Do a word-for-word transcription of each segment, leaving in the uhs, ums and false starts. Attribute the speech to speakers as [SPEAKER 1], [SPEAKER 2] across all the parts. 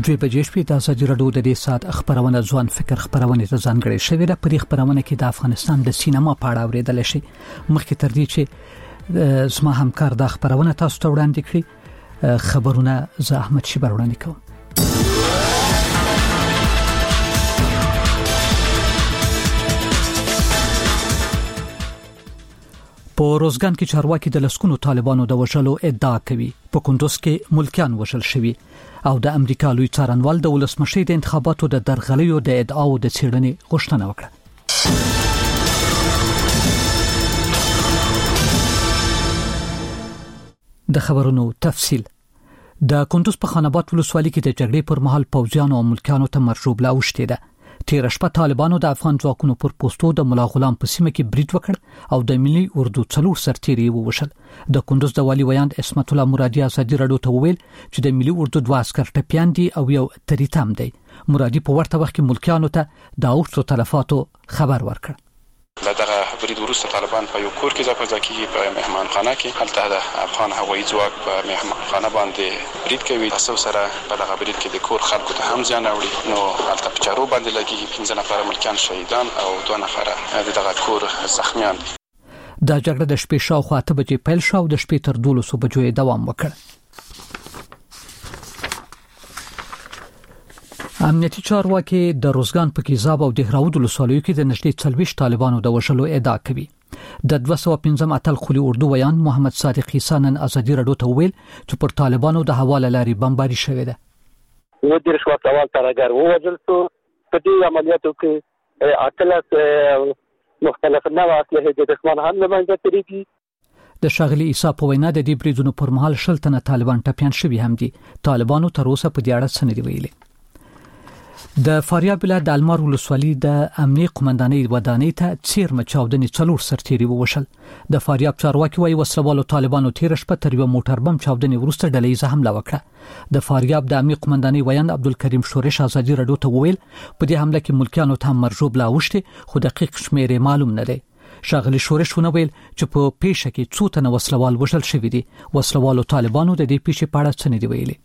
[SPEAKER 1] دوی بجې شپې د ازادي راډیو د دې سات خبرونه ځوان فکر خبرونه ته ځانګړې شوې ده. په دې خبرونه کې د افغانستان د سینما په اړه اوریدل شي. مخکې تر دې چې زما همکار د خبرونه تاسو ته وړاندې کړي خبرونه زه احمد شیبر وړاندې کوم. په روزګان کې چارواکي د لسکونو طالبانو د وژلو ادعا کوي. په کندوز کې ملکیان وژل شوي او د امریکا لوی څارنوال د ولسمشي د انتخاباتو د درغلیو د ادعاو د څېړنې غوښتنه وکړه. د خبرونو تفصیل. د کندوز په خاناباد ولسوالۍ کې د جګړې پر مهال پوځیانو او ملکیانو ته مرجوبله اوشتې ده. تیر شپه طالبانو د افغان ځواکونو پر پوسټو د ملا غلام په سیمه کې برید وکړ او د ملي اردو څلور سرتیري ووژل. د کندوز د والي ویاند اسمت الله مرادي ازادي راډیو ته وویل چې د ملي اردو دوه عسكر ټپيان دي او یو تریتم دی. مرادي په ورته وخت کې ملکیانو ته د اوښتو تلفاتو خبر ورکړ.
[SPEAKER 2] دغه برید وروسته طالبان په یو کور کې ځپل کېږي په مهمانخانه کې. هلته د افغان هوایي ځواک په مهمانخانه باندې برید کوي. تاسو سره په دغه برید کې د کور خلکو ته هم ځان اوري. نو هلته په چارو باندې لګي پنځه نفر ملکان شهیدان او دوه نفر دغه کور زخمیان دي.
[SPEAKER 1] دا جګړه د شپې شاوخوا اته بجې پیل شو او د شپې تر دولسو بجو دوام وکړ. امنیتي چارواکي د روزګان په کیزاب او دهراود ولسوالیو کې د نږدې څلويښت طالبانو د وژلو ادعا کوي. د دوه سوه پنځم اتل خولي اردو ویان محمد صادق حسین ازادي راډیو ته ویل چې پر طالبانو د حواله لاري بمباري شوې ده.
[SPEAKER 3] و د رشوت اول ترګر ووجل شو. په دې عملیاتو کې اتلس مختلف نوع اسلحې د دښمن هم لمنځه تېرېږي.
[SPEAKER 1] د شاغلي عیسی په وینا د دې بریدونو پر مهال شل تنه طالبان ټپيان شوي هم دي. طالبانو تر اوسه په دې اړه څه نه دي ویلي. د فاریاب ولایت د المار ولسوالۍ د امنیه قومندانۍ ودانۍ ته چیرمه چاودنې څلور سرتیري ووشل. د فاریاب چارواکي وايي وسلوالو طالبانو تیر شپه تر یو موټر بم چاودنې وروسته ډلهیزه حمله وکړه. د فاریاب د امنیه قومندانۍ ویان عبدالکریم شورش ازادي راډیو ته وویل په دې حمله کې ملکیانو ته مرجوبله اوښتې خو دقیق شمېر معلوم نه دی. شاغلي شورش ونه ویل چې په پیښه کې څو تنه وسلوال وژل شوي دي. وسلوالو طالبانو د دې پیښې په اړه څه نه دي ویلي.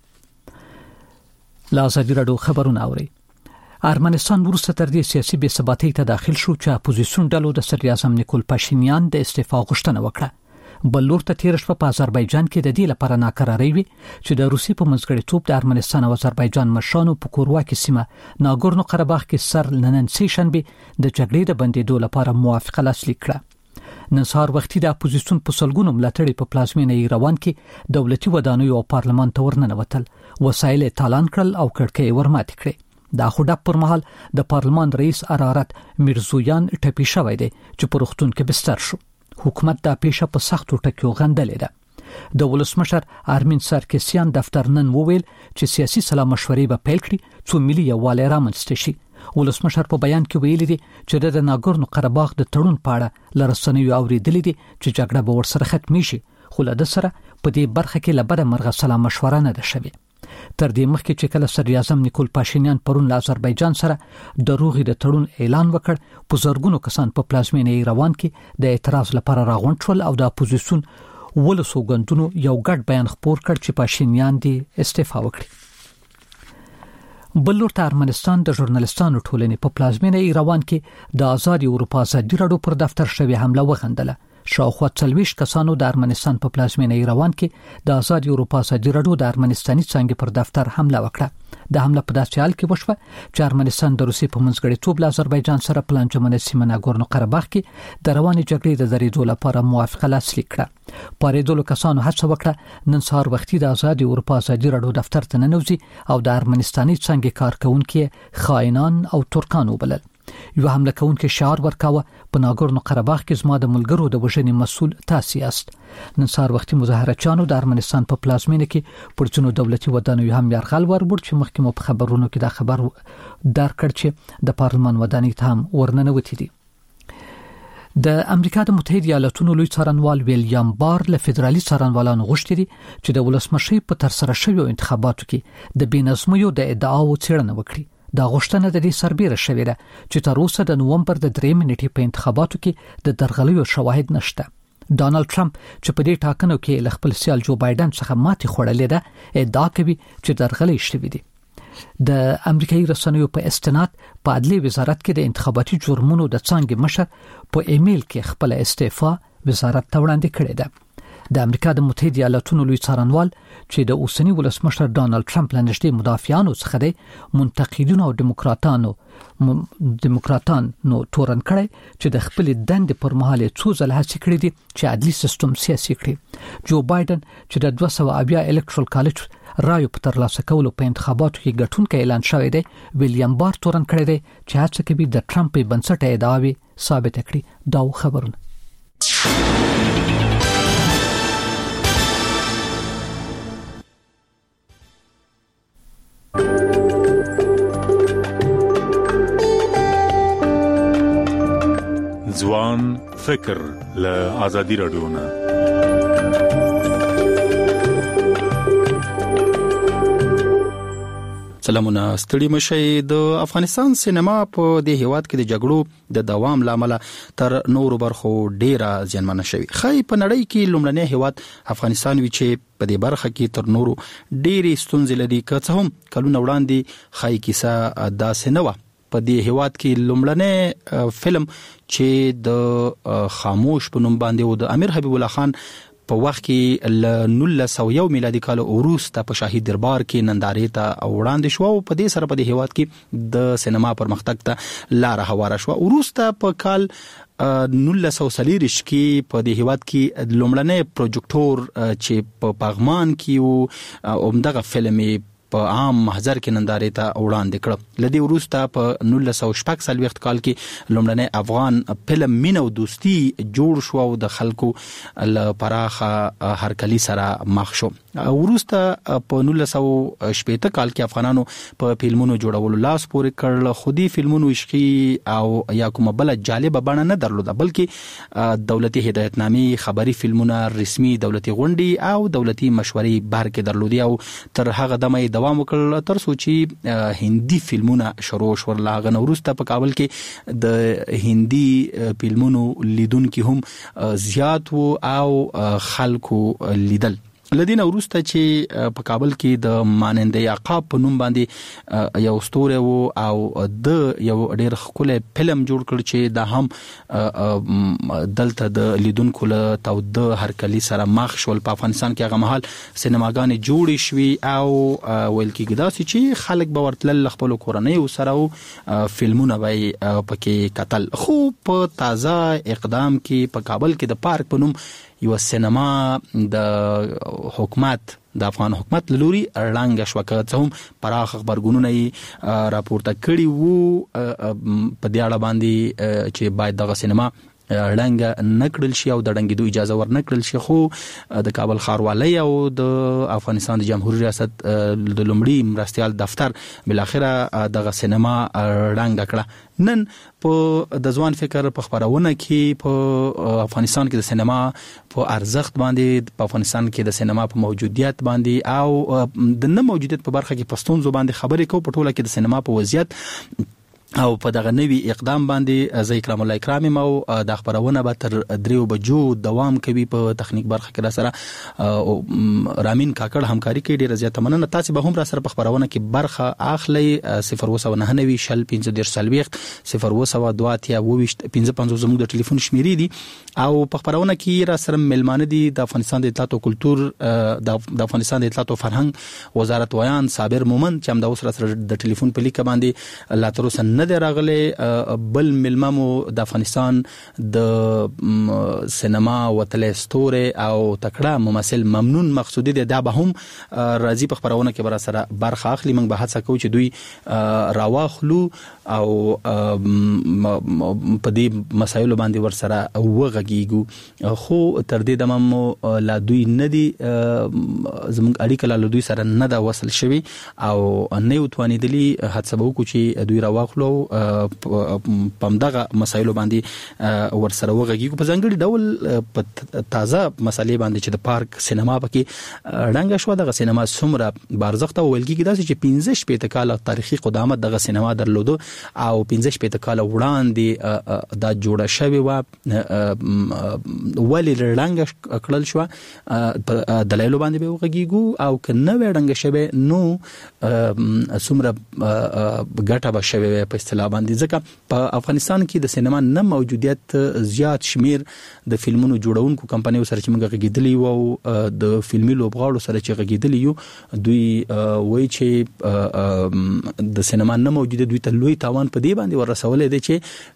[SPEAKER 1] لا ازادي راډیو خبرونه اوري. ارمنستان وروسته تر دې سیاسي بې ثباتۍ ته داخل شو چې اپوزیسیون ډلو د صدر اعظم نیکول پاشینیان د استعفا غوښتنه وکړه. بل لور ته تیر شپه په آذربایجان کې د دې لپاره ناکراري وي چې د روسي په منځګړیتوب د ارمنستان او آذربایجان مشرانو په کورواکي سیمه ناګورنو قرهباغ کې سر ننن سې شنبه د جګړې د بندیدو لپاره موافقه لاسلیک کړه. نن سهار وختي د اپوزیسیون په سلګونو ملاتړي په پلازمینه ایروان کې دولتي ودانیو او پارلمان ته ورننوتل. وسایل تالان کړل او کړکۍ ورماتې کړې. دا خډه پر مهال د پارلمان رئیس ارارت میرزویان ټپي شوی دی چې په روغتون کې بستر شو. حکومت دا پیښه په سختو ټکیو غندلې ده. د ولسمشر ارمین سارکسیان دفتر نن وویل چې سیاسي سلا مشورې به پیل کړي څو ملي یووالی رامنځته شي. ولسمشر په بیان کې ویلي دي چې د ناګورنو قرهباغ د تړون په اړه لرسنیو اوریدلې دي چې جګړه به ورسره ختمي شي خو له د سره په دې برخه کې له بده مرغه سلا مشوره نه ده شوې. تر دې مخکې چې کله صدر اعظم نیکول پاشینیان پرون له آذربایجان سره د روغې د تړون اعلان وکړ په زرګونو کسان په پلازمینه ایروان کې د اعتراض لپاره راغونډ شول او د اپوزیسیون ولسو ګوندونو یو ګډ بیان خپور کړ چې پاشینیان دی استعفا وکړي. بل ورته ارمنستان د ژورنالستانو ټولنې په پلازمینه ایروان کې د آزاد اروپا ازادي راډیو پر دفتر شوی حمله وغندله. شاوخوا څلويښت کسانو د ارمنستان په پلازمینه ایروان کې د آزاد اروپا ازادي راډیو د ارمنستاني څنګه پر دفتر حمله وکړه. د حمله په داسې حال کې وشوه چې ارمنستان د روسي په منځګړیتوب له آذربایجان سره پلانجمنه سیمه ناګورنو قرهباغ کې د روانې جګړې د درېدو لپاره موافقه لاسلیک کړه. پارېدلو کسانو هڅه وکړه نن سهار وختي د آزاد اروپا ازادي راډیو دفتر ته ننوځي او د ارمنستاني څنګه کارکونکو خائنان او ترکان وبلل. یو حمله کوونکي شعار ورکاوه په ناګورنو قرهباغ کې زما د ملګرو د وژنې مسؤل تاسو یاست. نن سهار وختي مظاهرچیانو د ارمنستان په پلازمینه کې پر ځینو دولتي ودانیو هم یرغل وربړ چې مخکې مو په خبرونو کې دا خبر درکړ چې د پارلمان ودانۍ ته هم ورننوتې دي. د امریکا د متحده ایالاتونو لوی څارنوال ویلیام بار له فدرالي څارنوالانو غوښتي دي چې د ولسمشي په تر سره شویو انتخاباتو کې د بېنظمیو د ادعاو څېړنه وکړي. دا غوښتنه د دې سربېره شوې ده چې تر اوسه د نوومبر د درې نیټې په انتخاباتو کې د درغلیو شواهد نشته. ډانلډ ټرمپ چې په دې ټاکنو کې له خپل سیال جو بایدن څخه ماتې خوړلې ده ادعا کوي چې درغلي شوې دي. د امریکایي رسنیو په استناد په عدلي وزارت کې د انتخاباتي جرمونو د څنګه مشر په ایمیل کې خپل استعفا وزارت ته وړاندې کړې ده. د امریکا د متحده ایالاتونو لوی څارنوال چې د اوسنی ولسمشر ډانلډ ټرمپ لنډشتي مدافعانو څخه دی منتقدینو او دیموکراتانو دیموکراتان نو تورن کړي چې د خپل دند پر مهال څو ځله هڅه کړې دي چې عدلي سیستم سیاسي کړي. جو بایدن چې د دوه سوه اویا الکترال کالج رایو په ترلاسه کولو په انتخاباتو کې ګټونکی اعلان شوی دی، ویلیام بار تورن کړی دی چې هڅه کوي د ټرمپ بنسټ ادعاوې ثابت کړي. دا خبرونه
[SPEAKER 4] ځوان فکر له آزادي رادیو نه.
[SPEAKER 5] سلامونه ستړي مشي. د افغانستان سینما په دې هیواد کې د جګړو د دوام لامل تر نورو برخو ډیره ځنمنه شوی. خای په نړۍ کې لومړنی هیواد افغانستان وی چې په دې برخه کې تر نورو ډیره ستونزې لري، که څه هم کلونه وړاندې خای کیسه داسې نه و. په دې هیواد کې لومړنی فلم چې د خاموش په نوم باندې و د امیر حبیب الله خان په وخت کې ل نولس سوه یو میلادي کال وروسته په شاهي دربار کې نندارې ته وړاندې شو او په دې سره په دې هیواد کې د سینما پرمختګ ته لار هواره شو. وروسته په کال نولس سوه څلوېښت کې په دې هیواد کې لومړنی پروجیکټور چې په پغمان کې و همدغه فلم په عام محضر کې نندارې ته وړاندې کړ. لدې وروسته په نولس سوه شپږ څلوېښت کال کې لومړنی افغان فلم مینه او دوستي جوړ شو او د خلکو له پراخه هرکلي سره مخ شو. وروسته په نولس سوه شپېته کال کې افغانانو په فلمونو جوړولو لاس پورې کړل، خو دې فلمونو عشقي او یا کومه بل جالبه بڼه نه درلوده، بلکې دولتي هدایتنامې، خبري فلمونه، رسمي دولتي غونډې او دولتي مشورې بهر کې درلودي او تر هغه دمه دوام وکړ تر څو چې هندي فلمونه شروع شول. لاغه وروسته په کابل کې د هندي فلمونو لیدونکو هم زیات وو او خلکو لیدل. لدین وروسته چې په کابل کې د مانند یعقوب په نوم باندې یو ستوره وو او د یو ډېر ښکلی فلم جوړ کړ چې دا هم دلته د لیدونکو له تود هرکلي سره مخ شول. په افغانستان کې هغه مهال سینماګانې جوړې شوې او ویل کېږي داسې چې خلک به ورتلل خپل کورنۍ سره او فلمونه به پکې کتل. خو په تازه اقدام کې په کابل کې د پارک په نوم یو سینما د حکومت د افغان حکومت لوري اړانګه شو، که څه هم پراخ خبرګونونه یې راپورته کړي وو په دې اړه باندې چې باید دغه سینما ړنګ نکړل شي او د ړنګېدو اجازه ور نکړل شي. خو د کابل ښاروالۍ او د افغانستان د جمهوریت ریاست د لومړي مرستیال دفتر بالاخره دغه سینما ړنګ کړه. نن په د ځوان فکر په خبرونه کې په افغانستان کې د سینما په ارزښت باندې، په افغانستان کې د سینما په موجودیت باندې او د نه موجودیت په برخه کې پښتون زبان خبرې کوو په ټوله کې د سینما په وضعیت او په دغه نوي اقدام باندې زه اکرام الله اکرامي مو د خبرونه به تر دریو بجو دوام کوي. په تخنیک برخه کې را سره رامین کاکړ همکاري کوي. ډیره زیاته مننه. تاسو به هم را سره په خبرونه کې برخه اخلي. صفر اووه سوه نهه نوي شل پنځه دېرش څلوېښت صفر اووه سوه دوه اتیا اووه ویشت پنځه پنځوس زموږ د ټلیفون شمیرې دي او په خبرونه کې را سره ملمانه دي د افغانستان د اطلاعات او کلتور د افغانستان د اطلاعات او فرهنګ وزارت ویان صابر مومند چې هم د اوس را سره د ټلیفون په لیک باندې لا تر اوسه نه دی راغلی. بل ملممو د افغانستان د سینما وتلی ستوری او تکړه ممثل ممنون مقصودی دی، دا به هم راځي په خبرونه کې به سره برخه اخلي. موږ به هڅه کوو چې دوی راواخلو او په دې مسایلو باندې ورسره وغږیږو. خو تر دې دمه مو لا دوی نه دي زموږ اړیکه له دوی سره نه ده وصل شوي او نه یو توانېدلي. هڅه به وکړو چې دوی راواخلو پمدغه مسایلو باندې ورسره وغږیږو په ځانګړي ډول په تازه مسالې باندې چې د پارک سینما پکې ډنګ شو. دغه سینما څومره بارزخته ویلګي داسې چې پنځه شپږ کاله تاریخي قدامت دغه سینما درلودو او پنځه شپږ کاله وړاندې دا جوړه شوې و ولې ډنګ کړل شو په دلایل باندې به وغږیږو او کنه وړنګ شوه نو څومره ګټه به شوه په اصطلاح باندې ځکه په افغانستان کې د سینما نه موجودیت زیات شمیر د فلمونو جوړونکو کمپنیو سره چې موږ غږیدلی وو د فلمي لوبغاړو سره چې غږیدلی یو دوی وایي چې د سینما نه موجوده دوی ته لوی تاوان په دی باندې ورسولې دي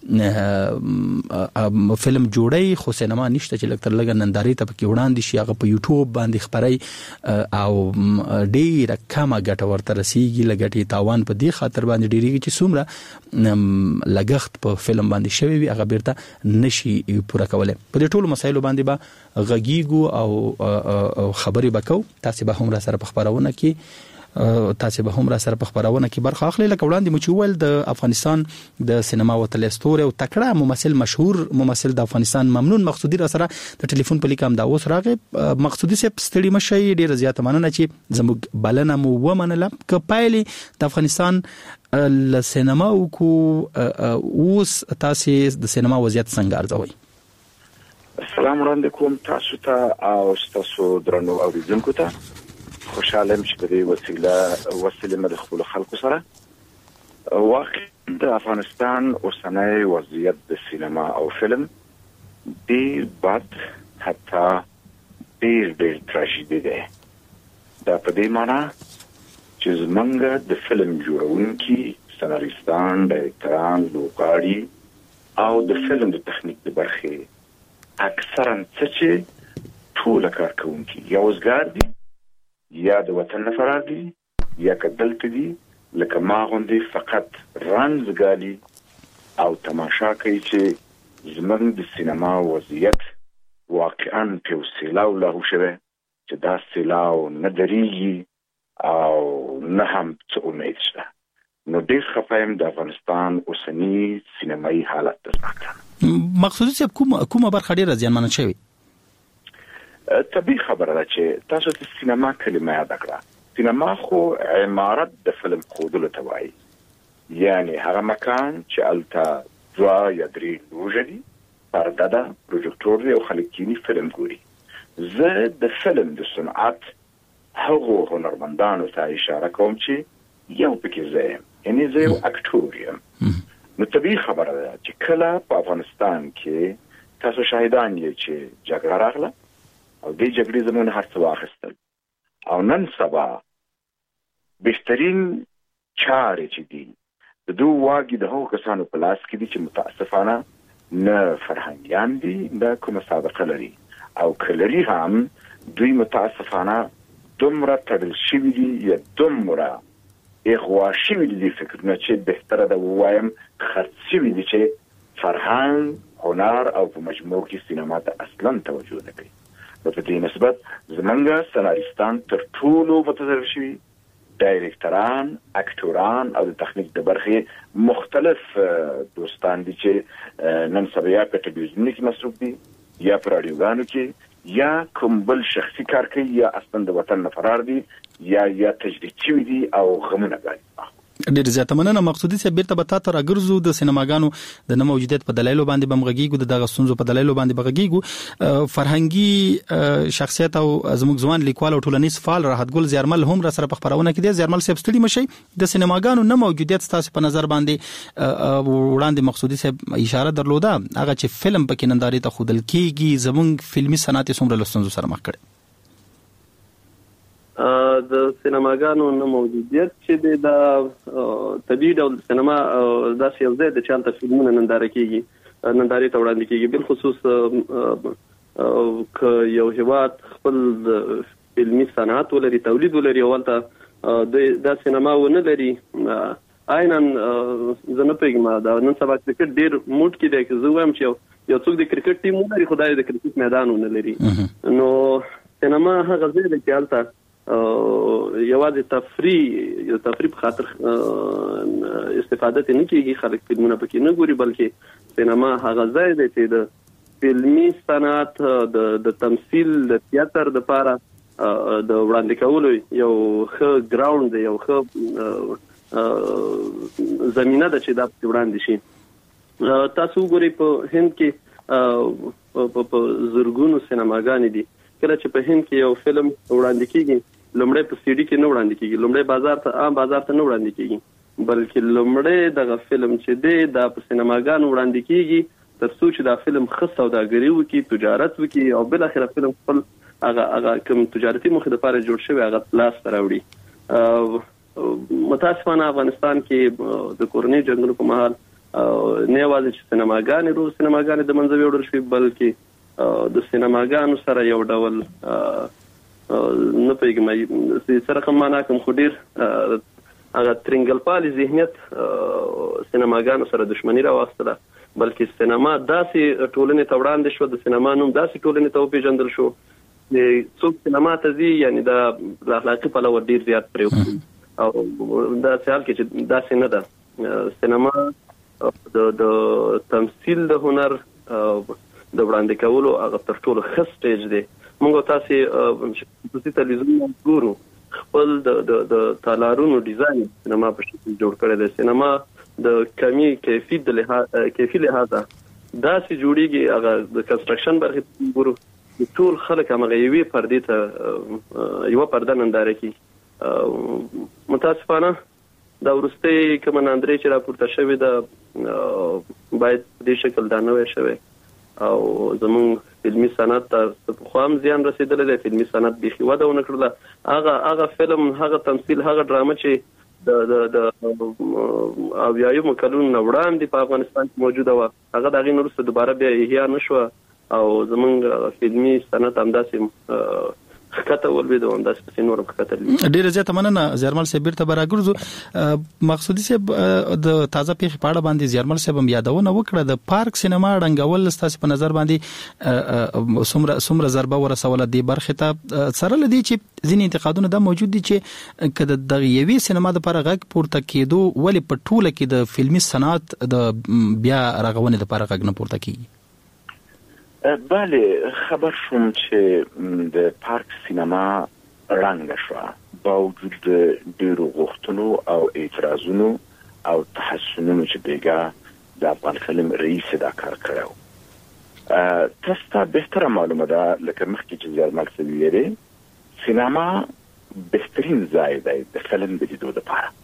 [SPEAKER 5] چې فلم جوړي خو سینما نشته چې لکتر لګ ننداري ته پکې وړاندې شي هغه په یوټیوب باندې خبري او ډیره کمه ګټه ورته رسیږي لګټي تاوان په دې خاطر باندې ډیریږي چې څومره لګښت په فلم باندې شوی وي هغه بیرته نشي پوره کولای. په دې ټولو مسایلو باندې به غږیږو او خبري وکاو. تاسو به هم را سره په خبرونه کې تاسو به هم را سره په خبرونه کې برخه اخلي. لکه وړاندې مچول د افغانستان د سینما وتل استوري او تکړه ممثل مشهور ممثل د افغانستان ممنون مقصودی را سره د ټلیفون په لیکام دا اوس راغی. مقصودی سه ستړي مشي ډیر زیات مننه چې زموږ بلنه مو ومنله ک پایلی د افغانستان ل سینما او کو اوس تاسو د سینما وضعیت څنګه ارزوي؟
[SPEAKER 6] السلام علیکم تاسو ته او تاسو درنو اوریدونکو ته خوشاله یم چې په دې وسیله وسیله مد خپل خلکو سره واقع د افغانستان اوسنۍ وضعیت د سینما او فلم ډیر بد حتی ډیر ډیر تراژیدي ده. دا په دې معنی چې زمونږ د فلم جوړونکي سناریستان ډایرکټران لوبغاړي او د فلم د تخنیک د برخې اکثرا څه چې ټول کارکونکي یا وزګار دي یا د وطن فرار دي یا کدلته دي لکه ما غوندي فقط رنځګالي او تماشا کوي چې زمونږ د سینما وضعیت واقعا په سیلاو له شوه چې دا سیلاو نه درېږي او نه هم څه امید شته. نو ډېر خفایم د افغانستان اوسنی سینمایي حالت ته.
[SPEAKER 5] مقصودی چې کوم کومه برخه ډیره زیانمنه شوی؟
[SPEAKER 6] طبیعي خبره ده چې تاسو د سینما کلمه یاد کړه. سینما خو عمارت د فلم خودلو ته وایي، یعنی هغه مکان چې الته دوا یا درې لوژه دي، پرده ده، پروجکتور دی او خلک کینی فلم ګوري. زه د فلم د صنعت هغو هنرمندانو ته اشاره کوم چې یو پکې زه یم، یعنی زه یو اکټور یم. نو طبیعي خبره ده چې کله په افغانستان کې تاسو شاهدان یې چې جګړه راغله او دې جګړې زموږ هر څه واخیستل او نن سبا بهترین چارې چې دي د دوه واګي د هغو کسانو په لاس کې دي چې متاسفانه نه فرهنګیان دي نه کومه سابقه لري او کلري هم دوی متاسفانه دومره تړل شوي دي یا دومره اغوا شوي دي فکرونه چې بهتره ده ووایم خرڅ شوي دي چې فرهنګ هنر او په مجموع کې سینما ته اصلا توجه نه کوي. په دې نسبت زمونږ سناریستان تر ټولو متضرر شوي، ډایرکټران، اکټوران او د تخنیک د برخې مختلف دوستان دي چې نن سبا یا په ټلویزیون کې مصروف دي یا په راډیوګانو کې یا کوم بل شخصي کار کوي یا اصلا د وطن نه فرار دي یا یا تجدید شوي دي او غمونه ګالي.
[SPEAKER 5] ډیر زیات مننه. مقصودی چې بیرته به تاسو راګرځو د سینماګانو د نه موجودیت په دلایلو باندې بمغږیږو د دغه سنځو په دلایلو باندې بغږیږو. فرهنګي شخصیت او زموږ ځوان لیکوال او ټولنیز فعال راحت ګل زیرمل هم را سره په خبرونه کې دي. زیرمل صاحب ستړي مشي د سینماګانو نه موجودیت تاسو په نظر باندې وړاندې مقصودی صاحب اشاره درلوده هغه چې فلم پکې ننداري ته خودل کیږي زموږ فلمي صنعت څومره لسنځو سره مخ کړي.
[SPEAKER 7] د سینماګانو نه موجودیت چې د طبیعي ډول سینما داسې یو ځای د چانته فلمونه ننداره کیږي ننداري ته وړاندې کیږي. بل خصوص ک یو هیواد خپل فلمي صنعت ولري، تولید ولري، ولته د سینما ونه لري. عیناً زه نه پوهېږم دا نن سبا کرکټ ډېر موډ کې دی که زه وایم چې یو څوک د کرکټ ټیم ولري خو دا د کرکټ میدان ونه لري. نو سینما هغه ځای دی چې هلته یوازې تفریح یو تفریح په خاطر استفاده نه کیږي. خلک فلمونه پکې نه ګوري، بلکې سینما هغه ځای دی چې د فلمي صنعت د د تمثيل د تیاتر د لپاره د وړاندې کولو یو ښه ګراوند دی، یو ښه زمينه ده چې دا وړاندې شي. تاسو ګورئ په هند کې په زرګونو سینماګانې دي. کله چې په هند کې یو فلم وړاندې کیږي لومړی په سي ډي کې نه وړاندې کیږي، لومړی بازار ته عام بازار ته نه وړاندې کیږي، بلکې لومړی دغه فلم چې دی دا په سینماګانو وړاندې کیږي تر څو چې دا فلم ښه سوداګري وکړي، تجارت وکړي او بل اخر فلم خپل هغه هغه کوم تجارتي موخې لپاره جوړ شوی هغه لاس ته راوړي. متاسفانه افغانستان کې د کورنۍ جنګونو په مهال نه یوازې چې سینماګانې رو سینماګانې د منځه وړل شوې، بلکې د سینماګانو سره یو ډول نه پیګم سره کوم معنا کوم خو ډیر هغه ترنګل پالي ذهنیت سینماګانو سره دښمنی راوستله، بلکې سینما داسې ټولنې ته وړاندې شو، د سینما نوم داسې ټولنې ته وپیژندل شو چې څوک سینما ته ځي یعنی دا اخلاقي پلوه ډیر زیات پرې او دا خیال کې چې داسې نه ده. سینما د د تمثيل د هنر د وړاندې کولو هغه تر ټولو ښه سټیج دی. موږ تاسو خصوصي تلویزیون ګورو خپل د د د تالارونو ډیزاین سینما په شکل جوړ کړی دی. سینما د کمی کیفیت د لحاظ کیفی لحاظه داسې جوړیږي، هغه د کنستراکشن برخه ګورو ټول خلک هغه یوې پردې ته یو پرده ننداره کوي. متاسفانه دا ورسته کوم ناندري چې راپورته شوی دا باید د شکل دا نوې شوی او زمون فلمي صنعت ته په خام زیان رسیدل دی. فلمي صنعت به خو وده ونه کړله، هغه هغه فلم هغه تمثيل هغه ډرامه چې د د د اویایم کلونو وړاندې په افغانستان کې موجوده و هغه د غین وروسته دوباره بیا احیا نشو او زمون فلمي صنعت همداسې خطه ولوي د همداسې نور خطر لري.
[SPEAKER 5] ډیره زیاته مننه زیرمل صاحب. بیرته براګرځو مقصودی صاحب د تازه پیښ په اړه باندې زیرمل صاحب هم یادونه وکړه د پارک سینما رنګول ستاسو په نظر باندې سمره سمره ضربه ورسوله دی برخه ته سره لدی چې ځینې انتقادونه دا موجود دي چې کله د یوي سینما د لپاره غږ پورته کېدو ولی په ټوله کې د فلمي صنعت د بیا رغونې لپاره غږ نه پورته کیږي.
[SPEAKER 6] بله خبر شوم چې د پارک سینما رنګ شو با وجود ډیرو غوښتنو او اعتراضونو او تحسنونو چې بیګا د افغان فلم رئیس دا کار کړو. تاسو ته بهتره معلومه ده لکه مخکې چې زیات مقصد ویری سینما بهترین ځای دی د فلم د لیدو لپاره.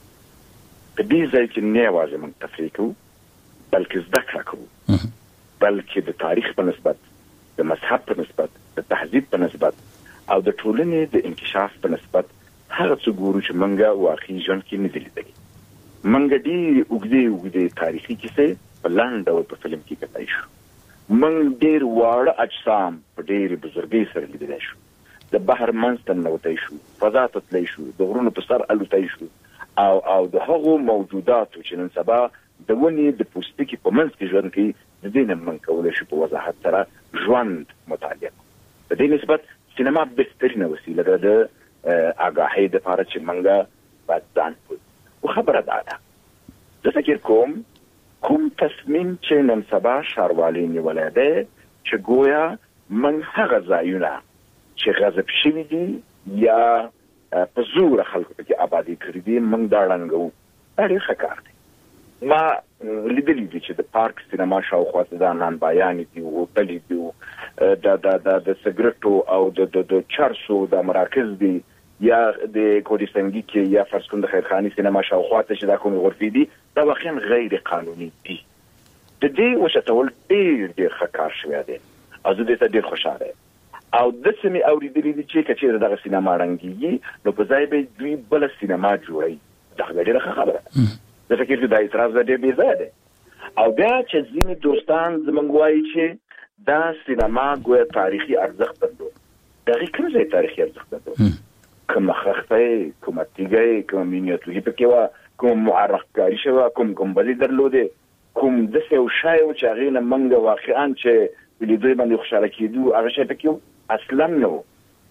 [SPEAKER 6] په دې ځای کې نه یوازې موږ تفریح کوو بلکې زده کړه کوو، بلکې د تاریخ په نسبت، د مذهب په نسبت، د تهذیب په نسبت او د ټولنې د انکشاف په نسبت هغه څه ګورو چې موږ واقعي ژوند کې نه دي لیدلي. موږ ډېرې اوږدې اوږدې تاریخي کیسې په لنډ ډول په فلم کې کتای شو. موږ ډېر واړه اجسام په ډېرې بزرګۍ سره لیدلی شو، د بحر منځ ته ننوتی شو، فضا ته تللی شو، د غرونو په سر الوتی شو او او د هغو موجوداتو چې نن سبا د ونې د پوستکي په منځ کې ژوند کوي د دې نه موږ کولی شو په وضاحت سره ژوند مطالعه کړو. په دې نسبت سینما بهترینه وسیله ده د آګاهۍ دپاره چې موږ باید ځان پوه او خبره دا ده زه فکر کوم کوم تصمیم چې نن سبا ښاروالۍ نیولی دی چې ګویا موږ هغه ځایونه چې غصب شوي دي یا په زوره خلکو پکې ابادي کړي دي موږ دا ړنګوو. دا ډېر ښه کار دی. ما لیدلی دي چې د پارک سینما شاوخوا دا نانبایانې دي، هوټلې دي، د د د د سګرټو او د د د چرسو د مراکز دي یا د کوډیسنګي کې یا فرض کړئ د خیرخاني سینما شاوخوا ته چې دا کومې غرفې دي دا واقعا غیر قانوني دي. د دې وشتول ډېر ډېر ښه کار شوی دی او زه دې ته ډېر خوشحاله یم. او داسې مې اورېدلي دي چې که چېرې دغه سینما ړنګېږي نو په ځای به دوی بله سینما جوړوي. دا ډېره ښه خبره ده. زه فکر چې دا اعتراض ډېر بې ځایه دی. او بیا چې ځینې دوستان زموږ وایي چې دا سینما ګویا تاریخي ارزښت درلود. د هغې کوم ځای تاریخي ارزښت درلود؟ کومه خښته یې، کومه تیږه یې، کومه مینیاتوري پکې وه، کوم معرفکاري شوه، کوم ګمبلې درلودې، کوم داسې یو شی و چې هغې نه موږ واقعا چې په لیدو باندې خوشحاله کېدو هغه شی پکې اصلا نه و.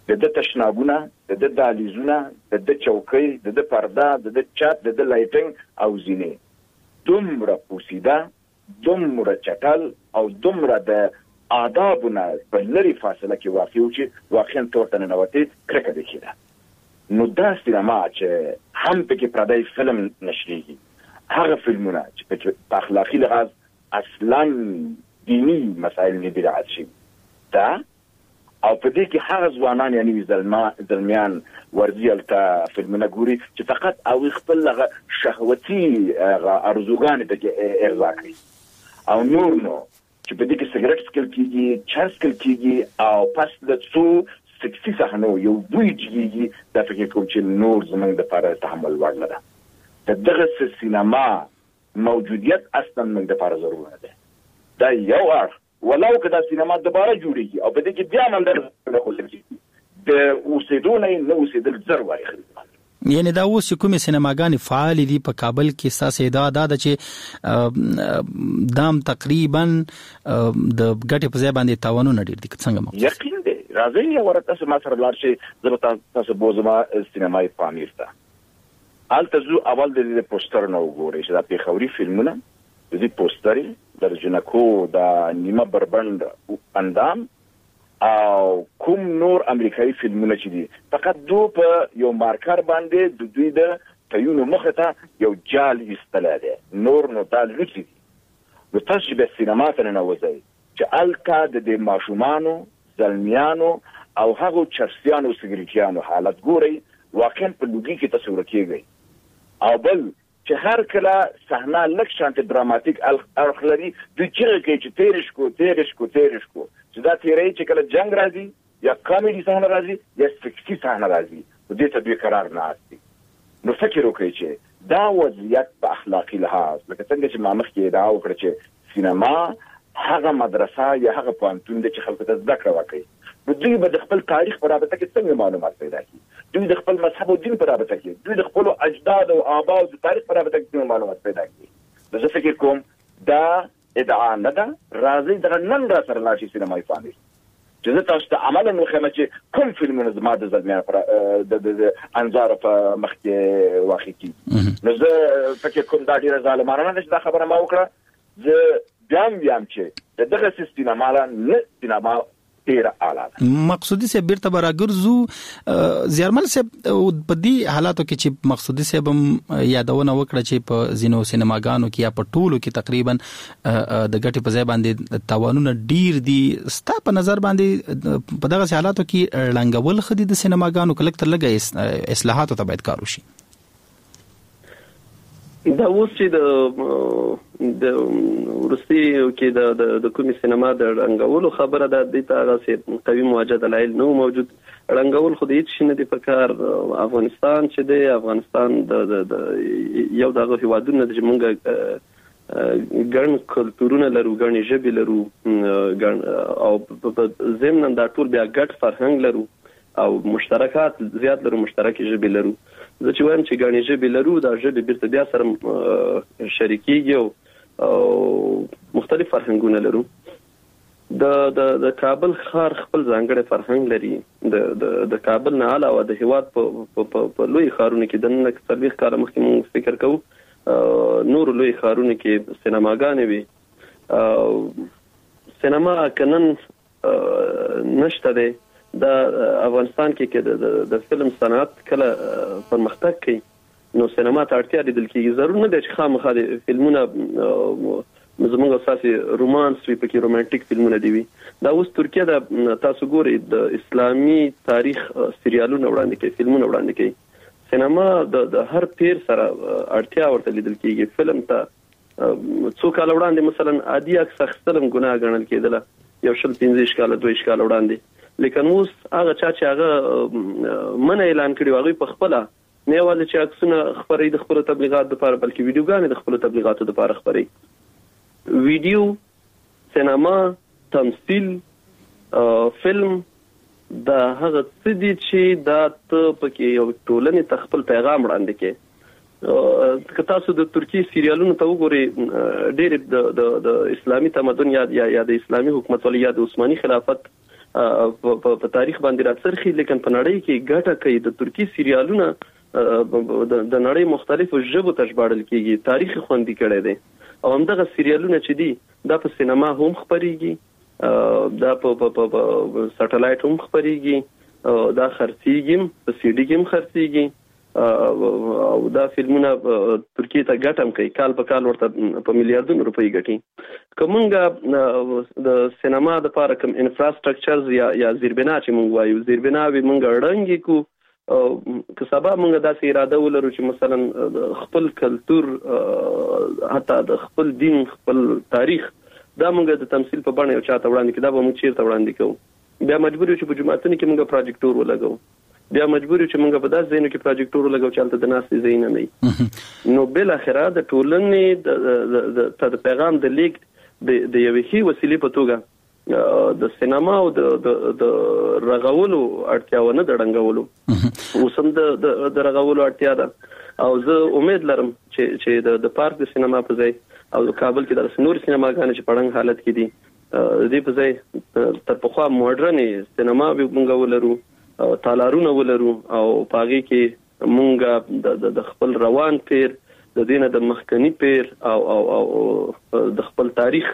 [SPEAKER 6] د د تشنابونه د د دالیزونه د د چوکۍ د د پرده د د چت د د لایټینګ او زینې دومره پوسیده دومره چټل او دومره د آدابونه په لري فاصله کې واقع و چې واقعا تورته ننوتي کرکه دي کېده. نو دا سینما چې هم پکې پردی فلم نشریږي هغه فلمونه چې په اخلاقي لحاظ اصلا دینی مسائل نه بدعت شي دا او په دې کې هغه ځوانان یعنی زلمیان ورزیلته فلمونه ګوري چې فقط او خپل شهوتي ارزوګان ته ارضا کوي او نور نو چې په دې کې سیګریټ سکل کېږي چرس سکل کېږي او پس د څو سکسي صحنو یو بوی کېږي دا فکر کوم چې نور زمونږ دپاره تحمل وړ نه ده. د دغه سینما موجودیت اصلا موږ دپاره ضروري ده. دا یو اړخ ولو که دا سینما دوباره جوړېږي او په دې کې بیا منډه راخوځل کېږي د اوسېدو نه نه اوسېدل زر وایي خدمت
[SPEAKER 5] یعنی دا اوس کومې سینماګانې فعال دي په کابل کې ستاسو ادعا ده چې دام تقریبا د ګټې په ځای باندې تاوانونه ډېر دي څنګه مو
[SPEAKER 6] یقین دی راځي یو ورته سم سره لاړ شي زه تاسو بوزما سینمای پامیر ته الته زو اول د پوسټر نو وګورئ چې دا پیښوري فلمونه د دې پوسټري د جنکو د نیمه بربند اندام او کوم نور امریکایي فلمونه چې دي فقط دو په یو مارکر باندې د دوی د تیونو مخه ته یو جال ایستل دي نور نو دا لوڅي دي. نو تاسو به سینما ته نه وځئ چې الکا د دې ماشومانو زلمیانو او هغو چرسیانو سګریټیانو حالت ګوري واقعا په لوګي کې تصور کېږي او بل چې هر کله صحنه لک شانت دراماتیک اړخ لري د چیرې کې چې تیرش کو تیرش کو تیرش کو چې دا تیرې چې کله جنگ راځي یا کامیډي صحنه راځي یا سکسي صحنه راځي د دې ته به قرار نه اخلي. نو فکر وکړئ چې دا وضعیت په اخلاقی لحاظ لکه څنګه چې ما مخکې دا وکړه چې سینما هغه مدرسه یا هغه پوهنتون دی چې خلکو ته زده کړه وکړي نو دوی به د خپل تاریخ په رابطه کې څنګه معلومات پیدا کړي دوی د خپل مذهب او دین په رابطه کې دوی د خپل اجداد او آبا او تاریخ په رابطه کې معلومات پیدا کړي. زه فکر کوم دا ادعا نه ده راځي دغه نن را سره لاړ شي سینمای فاميل چې زه تاسو ته عملاً وخیمه چې کوم فلمونه زما د زلمیان د انظار په مخ کې واقع کېږي. نو زه فکر کوم دا ډېره ظالمانه ده چې دا خبره ما وکړه. زه بیا هم وایم چې دغه سینما نه سینما
[SPEAKER 5] مقصودی سے بیرته براګرزو زیارمل سے په دې حالاتو کې چې مقصودی سے بم یادونه وکړه چې په زینو سینماګانو کې یا په ټولو کې تقریبا د ګټې په ځای باندې تاوانونه ډیر دي ستا په نظر باندې په دغه حالاتو کې لنګول خدي د سینماګانو کلک تر لګي اصلاحاتو ته باید کار وشي.
[SPEAKER 7] دا اوس چې د د ورستی کې د د کومي سینما د رنګولو خبره ده د تاسو قوي موجه دلایل نو موجود رنګول خو دې چې نه دی په کار افغانستان چې دی افغانستان د یو دغه هیوادونو د مونږه ګڼ کلتورونه لرو ګڼ ژبې لرو ګڼ او په ضمن دا ټول بیا ګډ فرهنګ لرو او مشترکات زیات لرو مشترکې ژبې لرو. زه چې وایم چې ګڼې ژبې لرو دا ژبې بیرته بیا سره شریکېږي او مختلف فرهنګونه لرو. د د د کابل ښار خپل ځانګړی فرهنګ لري د د د کابل نه علاوه د هیواد په په لوی ښارونو کې د نن څلوېښت کاله مخکې موږ فکر کوو نور لوی ښارونو کې سینماګانې وي. سینما که نن نشته دی د افغانستان کې د د فلم صنعت کله پرمختګ کوي نو سینما ته اړتیا لیدل کېږي. ضرور نه دی چې خامخا د فلمونه زموږ اساسي رومانس وي پکې رومانټیک فلمونه دی وي. دا اوس ترکیه د تاسو ګورئ د اسلامي تاریخ سریالونه وړاندې کوي فلمونه وړاندې کوي. سینما د د هر پیر سره اړتیا ورته لیدل کېږي. فلم ته څو کال وړاندې مثلا عادي عکس اخیستل ګناه ګڼل کېدله یو شل پنځه کال دوه کال وړاندې لیکن اوس هغه چا چې هغه من اعلان کړی هغه په خپل نه یوازې چې عکسونه خبرې د خپل تبلیغات لپاره بلکې ویډیوګانې د خپل تبلیغاتو لپاره خبرې. ویډیو سینما تمثيل فلم دا هغه څه دي چې دا ته پکې یو ټولنې ته خپل پیغام وړاندې کوي. که تاسو د ترکی سریالونو ته وګورئ ډېر د د اسلامي تمدن یا یا د اسلامي حکومت ولې یا د عثماني خلافت په تاریخ باندې راڅرخي، لیکن په نړۍ کې ګټه کوي. د ترکی سریالونه د نړۍ مختلفو ژبو ته ژباړل کیږي، تاریخ خوندي کړی دی. او همدغه سریالونه چې دي دا په سینما هم خپريږي، دا په سټلایټ هم خپريږي، دا خرڅيږي، په سی ډي کې هم خرڅيږي، او دا فلمونه ترکیه ته ګټم کوي، کال په کال ورته په میلیارډونو روپۍ ګټي. کومنګ د سینما د لپاره کوم انفراستراکچرز یا یا زیربنا چې مونږ وایو، زیربنا به مونږ ړنګ کو، که سبا مونږ داسې اراده ولرو چې مثلا خپل کلچر، حتی د خپل دین، خپل تاریخ، دا مونږ د تمثيل په باندې او چاته وړاندې کړه، به مونږ چیرته وړاندې کوو؟ بیا مجبور یو چې په جماعتونو کې مونږ پروجیکټور ولګو، بیا مجبور یو چې مونږ په داسې ځایونو کې پروجیکټور ولګو چې هلته د ناستې ځای نه وي. نو بالاخره د ټولنې د پیغام د لیک د یوې ښې وسیلې په توګه د سینما او د رغولو اړتیا و نه د ړنګولو، اوس هم د رغولو اړتیا ده. او زه امید لرم چې چې د پارک د سینما په ځای او د کابل کې د نور سینماګانې چې په ړنګ حالت کې دي، دې په ځای تر پخوا موډرن سینما به مونږ ولرو، تالارونه ولرو، او پاغي کې مونږ د خپل روان پیر، د دینه د مخکنی پیر او او او د خپل تاریخ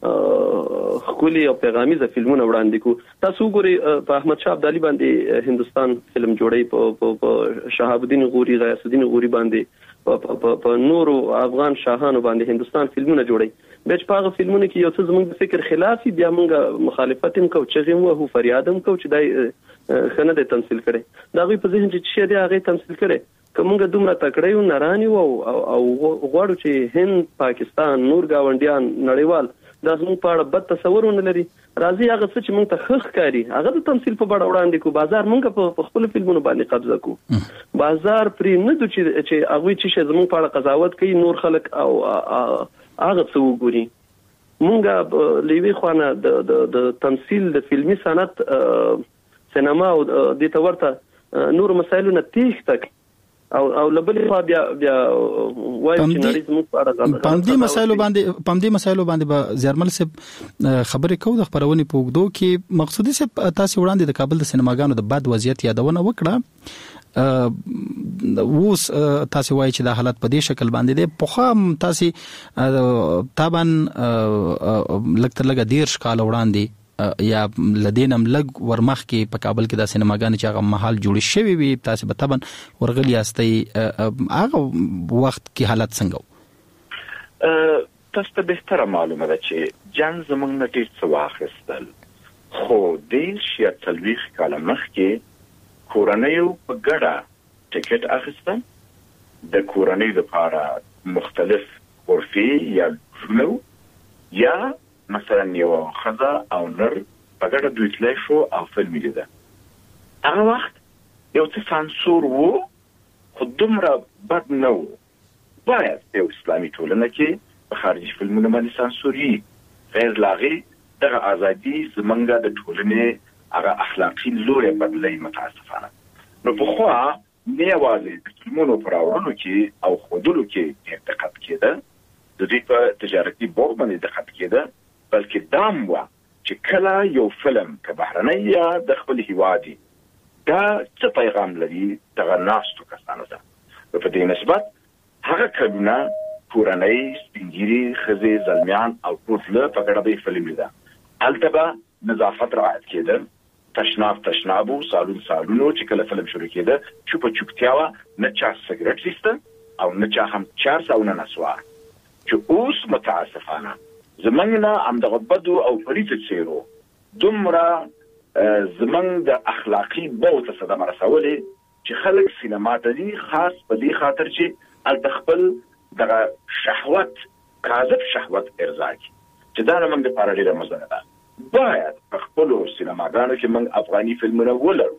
[SPEAKER 7] خولي او پیغامي ز فلمونه وړاندې کو. تاسو ګوري په احمد شاه ابدالي باندې هندستان فلم جوړي، په شهاب الدین غوري، غیاث الدین غوري باندې، په نورو افغان شاهانو باندې هندستان فلمونه جوړي. بیا چې په هغه فلمونو کې یو څه زموږ د فکر خلافي، بیا موږ مخالفت هم کوو، چغې مو هو فریاد هم کوو چې دای خنه د تمثيل کړي. دا غوي په ذهن چې څه دی هغه تمثيل کړي. کومه دومره تکړه یو نارانی وو او غواړو چې هند، پاکستان، نور گاونډیان، نړیوال دا زموږ په اړه بد تصورونه لري، راځي هغه څه چې موږ ته خخ کاری هغه د تمثيل په بڼه وړاندې کو. بازار موږ په خپل فلمونو باندې قبضه کو، بازار پرې نه د چې هغه چې زموږ په اړه قضاوت کوي نور خلک او هغه څه وګوري. موږ لوي خوانه د د تمثيل د فلمي صنعت، سینما او د تورته نور مسایلونه تیښ تک او او لبلې خوا بیا بیا وایي چې نړۍ زموږ په اړه
[SPEAKER 5] پاندې مسایلو باندې پاندې مسایلو باندې به زیارمل صاحب خبرې کوو د خبرونې په وګدو کې. مقصودي صاحب تاسو وړاندې د کابل د سینماګانو د بد وضعیت یادونه وکړه، اوس تاسو وایي چې د حالت په دې شکل باندې دی. په خام تاسو طبعا لکه لګه ډیر شکال وړاندې یا لدینم لګ ورمخ کې په کابل کې د سینماګانو چې هغه محل جوړ شوی وي، تاسو به طبعا ورغلی یاستئ، هغه وخت کې حالت څنګه؟
[SPEAKER 6] تاسو ته بهتره معلومه ده چې جنگ زمونږ نه ډیر څه واخیستل، خو د شیا تلويخ کاله مخکې کورنیو په ګډه ټیکټ اخیستل، د کورنۍ لپاره مختلف غرفي یا شنو یا مثلا یو خزه او نر په ګډه دوی تلای شو او فلم لیده. هغه وخت یو څه سانسور وو، خو دومره بد نه وو. باید یو اسلامي ټولنه کې په خارجي فلمونو باندې سانسوري غیر لاغي دغه ازادي زمونږ د ټولنې هغه اخلاقي لوري بدلای متاسفانه. نو په خو نه یوازې د فلمونو پر اورونو کې او خودلو کې دقت کېده، د دې په تجارتي بوق باندې دقت کېده، بلکې دام و چې کله یو فلم که بهرنی یا د خپل هیوادي دا څه پیغام لري دغه ناستو کسانو ته. په دې نسبت هغه کلونه کورنۍ، سپینګیري، ښځې، زلمیان او ټول په ګډه به فلم لیده. هلته به نظافت رعایت کېده، تشناب تشنابو، سالون سالونو، چې کله فلم شروع کېده چوپه چوپتیا وه، نه چا سګرټ ایسته او نه چا هم چرس او نه نسوار، چې اوس متاسفانه زمنګ نه همدغه بدو او پریته چیرو دومره زمنګ د اخلاقی بو ته صدمه رسولې چې خلک سینما ته دي، خاص په دې خاطر چې ال تخپل دغه شهوت، کاذب شهوت ارضا کی چې دا موږ د پاره ډیره مزه ده. باید په خپل سینماګانو کې موږ افغاني فلمونه ولرو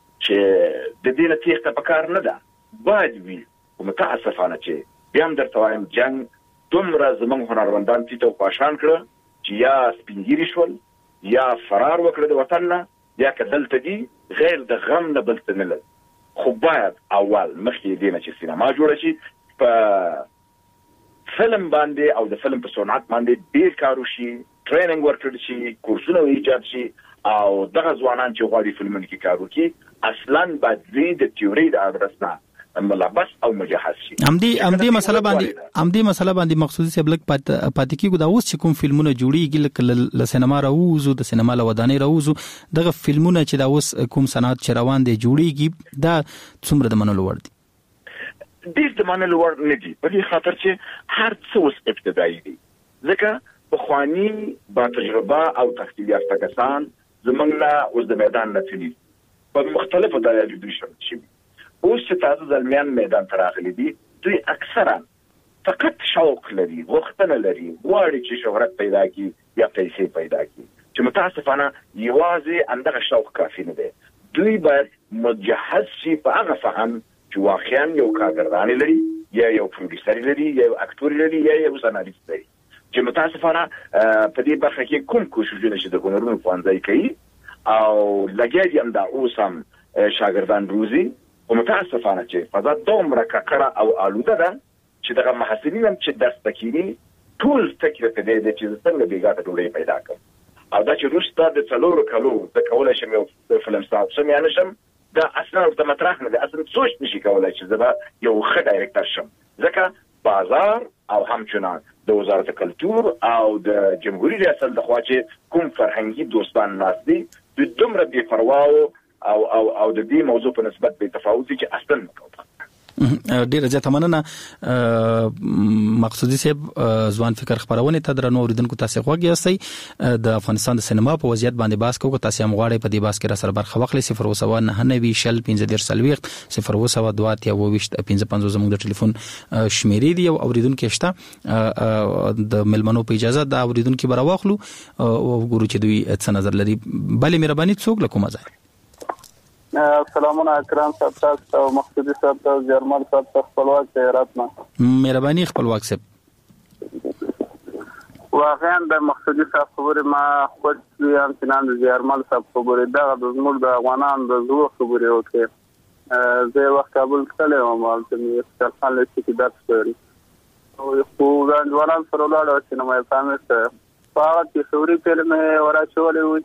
[SPEAKER 6] چې د دې نه تیښته پکار نه ده، باید وي. متاسفانه چې بیا هم درته وایم جنگ دومره زمونږ هنرمندان تیته او خواشان کړه چې یا سپینګیري شول یا فرار وکړه د وطن نه، یا که دلته دي غیر د غم نه بل څه نه لري. خو باید اول مخکې دې نه چې سینما جوړه شي، په فلم باندې او د فلم په صنعت باندې ډېر کار وشي، ټریننګ ورکړل شي، کورسونه ایجاد شي او دغه ځوانان چې غواړي فلمونه کې کار وکړي اصلاً باید د تیوري د ادرسنا ملابس او مجهز شي.
[SPEAKER 5] همدې همدې مسله باندې همدې مسله باندې مقصودي سبلک پاتې کیږي دا اوس چې کوم فلمونه جوړیږي لکه ل سینما راوځو د سینما له ودانۍ راوځو دغه فلمونه چې دا اوس کوم صنعت چې روان دي جوړیږي دا څومره د منلو وړ دي؟
[SPEAKER 6] ډېر د منلو وړ نه دي په دې خاطر چې هر څه اوس ابتدایي دي، ځکه پخواني با تجربه او تحصیل یافته کسان زمونږ نه اوس د میدان نه تللي په مختلفو دلایلو دوی شامل شوي. اوس چې تاسو زلمیان میدان ته راغلي دي دوی اکثرا فقط شوق لري، غوښتنه لري، غواړي چې شهرت پیدا کړي یا پیسې پیدا کړي، چې متاسفانه یوازې همدغه شوق کافي نه دی. دوی باید مجهز شي په هغه فهم چې واقعا یو کارګردان لري یا یو پروډوسر لري یا یو اکټور لري یا یو سناریست لري، چې متاسفانه په دې برخه کې کوم کوششونه چې د هنرونو ښوونځی کوي او لګیا دي هم دا اوس هم شاګردان روزي، او متاسفانه چې فضا دومره ککړه او آلوده ده چې دغه محصلین هم چې درس تکینی ټول فکر په دې چې څنګه بیګاته ډوډۍ پیدا کړم او دا چې وروسته د څلورو کالو د کولای شم یو فلم سټار شم یا نشم دا اصلا ورته مطرح نه دی، اصلا سوچ نشي کولای چې زه به یو ښه ډایرکټر شم، ځکه بازار او همچنان د وزارت کلتور او د جمهوریت ریاست د خوا چې کوم فرهنګي دوستان ناست دي دوی دومره بې پروا او او او د دې موضوع په نسبت به تفاوت چې اصلا مکوه.
[SPEAKER 5] ډیره زیاته مننه مقصودي صاحب ځوان فکر خبرونه ته درنو اوریدونکو تاسو غوږی یاستئ د افغانستان د سینما په وضعیت باندې باس کوو. تاسو هم غواړئ په دې باس کې را سره برخه واخلئ. صفر او سوا نه نوي شل پنځه دېرش څلوېښت صفر او سوا دوه اتیا اووه ویشت پنځه پنځوس زموږ د ټلیفون شمیرې دي او اوریدونکو شته د ملمنو په اجازه د اوریدونکو برا واخلو او ګورو چې دوی څه نظر لري. بلې مهرباني څوک لکومه ځای
[SPEAKER 8] سلامونه اکرام صاحب تاسو او مقصودي صاحب تاسو جرمن صاحب تاسو خپلواک زیارت ما
[SPEAKER 5] مهرباني خپلواک صاحب
[SPEAKER 8] واقعا د مقصودي صاحب خبره ما خپل یم چې نن د جرمن صاحب خبره دا د زموږ د افغانان د زو خبره وکړي زه وخت کابل کله وم چې مې ستاسو له څخه درس کړی او خو دا ځوانان سره ولاړ چې نو مې فهمه چې په هغه ثوري فلم ورچولې و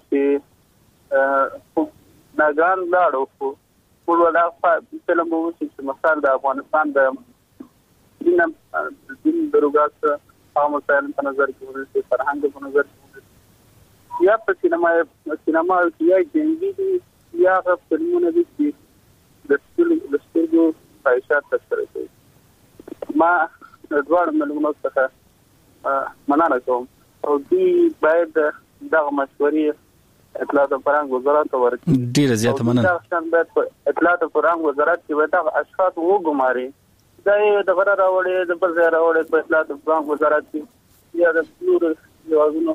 [SPEAKER 8] چې ناګان لاړو خو ټول ولا فلم وو چې مثال د افغانستان د دین دین دروګات عام ځان په نظر کې ورته فرهنګ په نظر کې یا په سینما سینما کې یا جنګي یا فلمونه دي چې د ټول د سترګو فایشات تر کوي. ما دوړ ملګرو څخه مننه کوم او دی باید دغه مشورې اطلاعات فرهنګ وزارت ورکړي.
[SPEAKER 5] ډیره زیاته مننه.
[SPEAKER 8] اطلاعات فرهنګ وزارت چې ودا اشخاص وګماري دا د غره راوړي د بل ځای راوړي په اطلاعات فرهنګ وزارت کې یا د نور یوازونو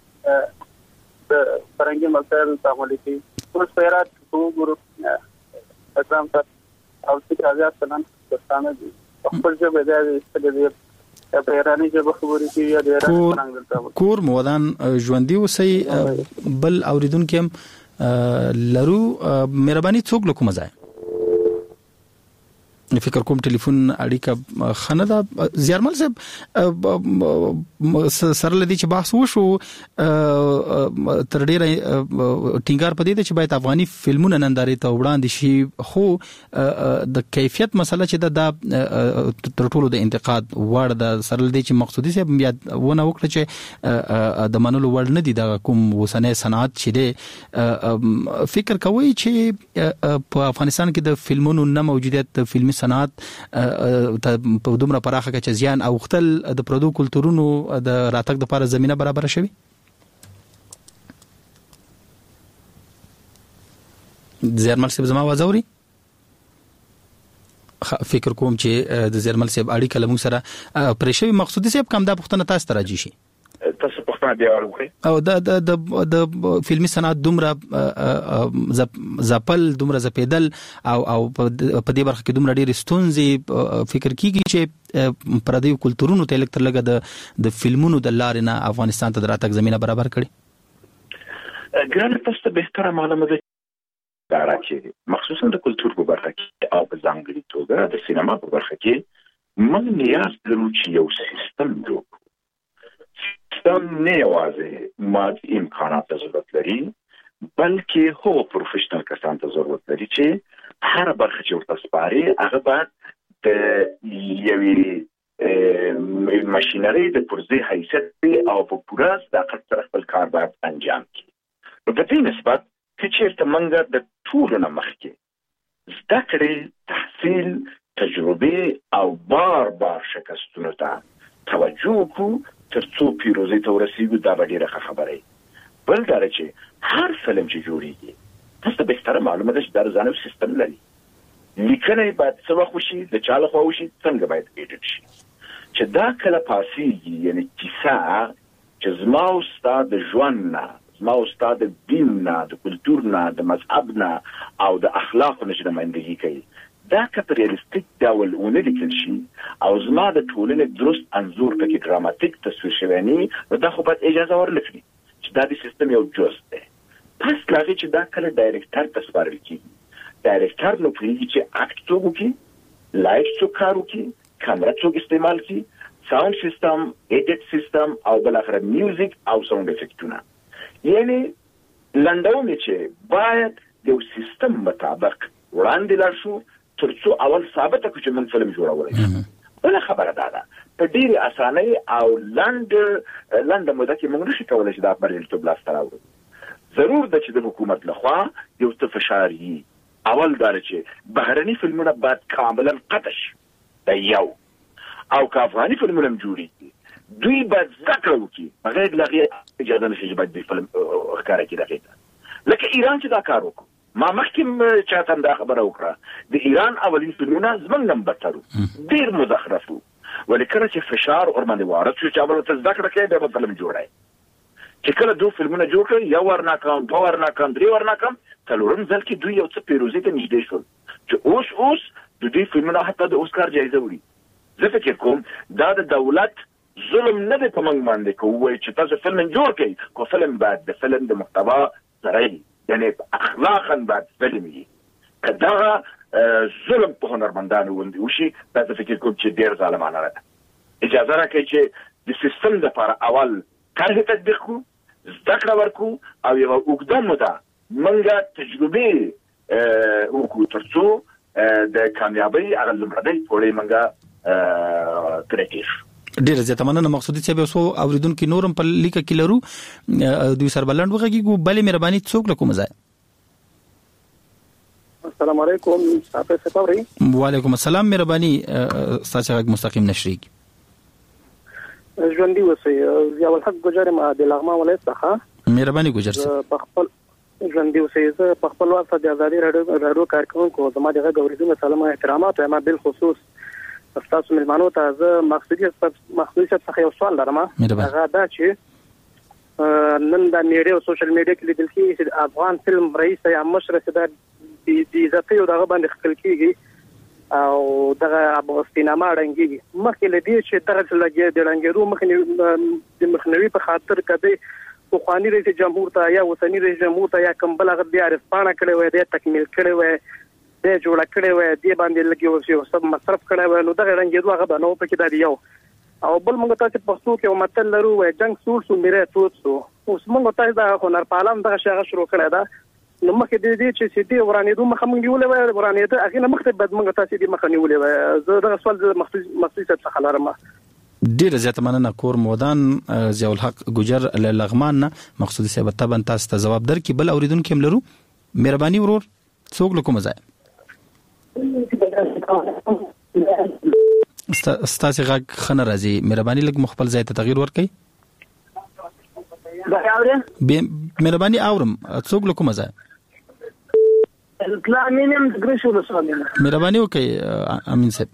[SPEAKER 8] د فرهنګي مسایل تعامل کوي. اوس پیرات وګورو اکرام صاحب او چې آزاد سلام ستانه دي خپل ځای به ځای استګي په ایرانی ژبه خبرې کوي یا د ایران فرهنګ دلته
[SPEAKER 5] کور مودان ژوندۍ اوسئ. بل اوریدونکو هم لرو مهرباني څوک لکوم ځای فکر کوم ټلیفون اړیکه خنه ده زیارمل صاحب سره لدی چې بحث وشو تر ډیره ټینګار پدې ده چې باید افغاني فلمونه نندارې ته وړاندې شي، خو د کیفیت مسله چې د تر ټولو د انتقاد وړ ده. سره لدی چې مقصودي صاحب بیا ونه وکړه چې د منلو وړ نه دي د کوم وسنۍ صنعت چې دی. فکر کوي چې په افغانستان کې د فلمونو نه موجودیت د فلمي صنعت په دومره پراخه کې چې زیان او خپل د پردو کلتورونو د راتګ لپاره زمينه برابر شوي. زیرمل صاحب زما وازوري فکر کوم چې د زیرمل صاحب اړیکه لمو سره پرېښوي. مقصودي صاحب کوم دا پښتنه تاسو ته راځي شي
[SPEAKER 6] تاسو پښتنه دی اورئ
[SPEAKER 5] او د د د فلمي صنعت دومره زپل دومره زپیدل او او په دې برخه کې دومره ډېر ستونزې فکر کیږي چې پردیو کلتورونو ته الکتر لګه د د فلمونو د لارې نه افغانستان ته دراتک زمينه برابر کړي.
[SPEAKER 6] ګران تاسو ته به تر معلومه ده دا راځي مخصوصا د کلتور په برخه کې او په ځانګړي توګه د سینما په برخه کې موږ نیاز لرو چې یو سیستم جوړ سیستم نه یوازې مادي امکانات ته ضرورت لري بلکې هغو پروفیشنل کسان ته ضرورت لري چې هر برخه چې ورته سپاري هغه باید د یوې ماشینري د پرزې حیثیت او په پوره صداقت سره خپل کار باید انجام کړي. نو په دې نسبت که چېرته موږ د ټولو نه مخکې زده کړې، تحصیل، تجربې او بار بار شکستونو ته توجه وکړو تر څو پیروزۍ ته ورسېږو، دا به ډېره ښه خبره وي. بل دا چې هر فلم چې جوړېږي تاسو ته بهتره معلومه ده چې دا ځانګړی سیستم لري. لیکنه باید څه وخت وشي، د چا لخوا وشي، څنګه باید ایډیټ شي، چې دا کله پاسېږي یعنې کیسه چې زما او ستا د ژوند نه، زما او ستا د دین نه، د کلتور نه، د مذهب نه او د اخلاقو نه چې نمایندګي کوي، دا که په ریالستیک ډول ونه لیکل شي او زما د ټولنې درست انځور پکې ډراماتیک تصویر شوی نه وي، نو دا خو باید اجازه ورنکړي چې دا د سیستم یو جز دی. پس لاغې چې دا کله ډایرکټر ته سپارل کېږي، ډایرکټر نو پوهېږي چې اکټ څوک وکړي، لایټ څوک کار وکړي، کامره څوک استعمال کړي، ساوند سیستم، ایډیټ سیستم او بالاخره میوزیک او ساوند افیکټونه. یعنې لنډومې چې باید یو سیستم مطابق وړاندې لاړ شو تر څو اول ثابته کړو چې موږ فلم جوړولی شو. بله خبره دا ده په ډېرې اسانۍ او لنډ لنډه موده کې موږ نشو کولی چې دا بریالیتوب لاسته راوړو. ضرور ده چې د حکومت لخوا یو څه فشار وي. اول دا چې بهرني فلمونه باید کاملا قطع شي، دا یو. او که افغاني فلمونه هم جوړېږي دوی باید زده کړه وکړي، بغیر له هغې اجازه نشي چې باید دوی فلم ښکاره کړي هغې ته. لکه ایران چې دا کار وکړو، ما مخکې چاته هم دا خبره وکړه، د ایران اولین فلمونه زموږ نه هم بدتر وو، ډېر مزخرف وو. ولې کله چې فشار ورباندې وارد شو چې اول ورته زده کړه کوې بیا به فلم جوړی. چې کله دوی فلمونه جوړ کړل، یو ور ناکام، دوه ور ناکام، درې ور ناکام، څلورم ځل کې دوی یو څه پیروزۍ ته نږدې شول چې اوس اوس د دوی فلمونه حتی د اوسکار جایزه وړي. زه فکر کوم دا د دولت ظلم نه دی په موږ باندې که ووایي چې تاسو فلم جوړ کړئ، خو فلم باید د فلم د محتوا سره وي، یعنې اخلاقا باید فلم وي. که دغه ظلم په هنرمندانو باندې وشي، دا زه فکر کوم چې ډېر ظالمانه ده. اجازه راکړئ چې د سیستم لپاره اول طرحې تطبیق کړو، زده کړه ورکړو او یوه اوږده موده موږ تجربې وکړو تر څو د کامیابۍ هغه لومړنۍ پوړۍ موږ ترې تېر شو.
[SPEAKER 5] ډیره زیاته مننه مقصودي صاحب. یو څو اوریدونکي نور هم په لیکه کې لرو، دوی سره بلند وغږیږو. بلې مهرباني څوک له کومه ځای؟
[SPEAKER 9] السلام علیکم صاحب صاحب.
[SPEAKER 5] وعلیکم السلام. مهرباني ستاسو غږ مستقیم نشریږي.
[SPEAKER 9] ژوندۍ اوسئ. ضیاء الحق ګجر ما د لغمان ولایت څخه.
[SPEAKER 5] مهرباني ګجر صاحب.
[SPEAKER 9] په خپل ژوندۍ اوسئ. زه په خپل واسطه د ازادي راډیو کارکونکو زما د غږ اوریدونکو سلام او احترامات وایم. بالخصوص تاسو ملمنو ته زه مقصودي مقصودي څخه یو سوال لرم. هغه دا چې نن د میډیا او سوشل میډیا کې لیدل کېږي چې افغان فلم رئیس یا مشر چې د عزتي او دغه باندې خپل کېږي او دغه سینما ړنګېږي. مخکې له دې چې دغه لګي د ړنګېدو د مخنیوي په خاطر کدی پخواني رئیس جمهور ته یا اوسني رئیس جمهور ته یا کوم بل هغه بیا رسپانه کړی وای، د تکمیل کړی وای، د جوړه کړی وای، د باندې لګي او سب مصرف کړی وای، نو دغه ړنګېدو هغه به نو پکې دا یو. او بل موږ تاسو پښتو کې یو متل لرو وای، جنگ سور سو میره توت سو. اوس موږ تاسو دا هنر پالم دغه شی هغه شروع کړی دا. نو مخکې د دې چې سیدي ورانېدو مخه موږ نیولې وای، ورانېده هغه نه مخکې بد موږ تاسو دې مخه نیولې وای. زه دغه سوال مخصوص مخصوص څه لرم.
[SPEAKER 5] ډیره زیاته مننه. کور مودان ضیاء الحق ګجر له لغمان نه مقصودي صاحب ته تاسو ته جواب درکې. بل اوریدونکو هم لرو. مهرباني ورور څوک له کومه ځای؟ ستاسو غږ ښه نه راځي. مهرباني لږ مخبل ځای ته تغییر ورکړئ. مهرباني اورم. څوک له کومه ځای؟ مهرباني وکړئ امین صاحب.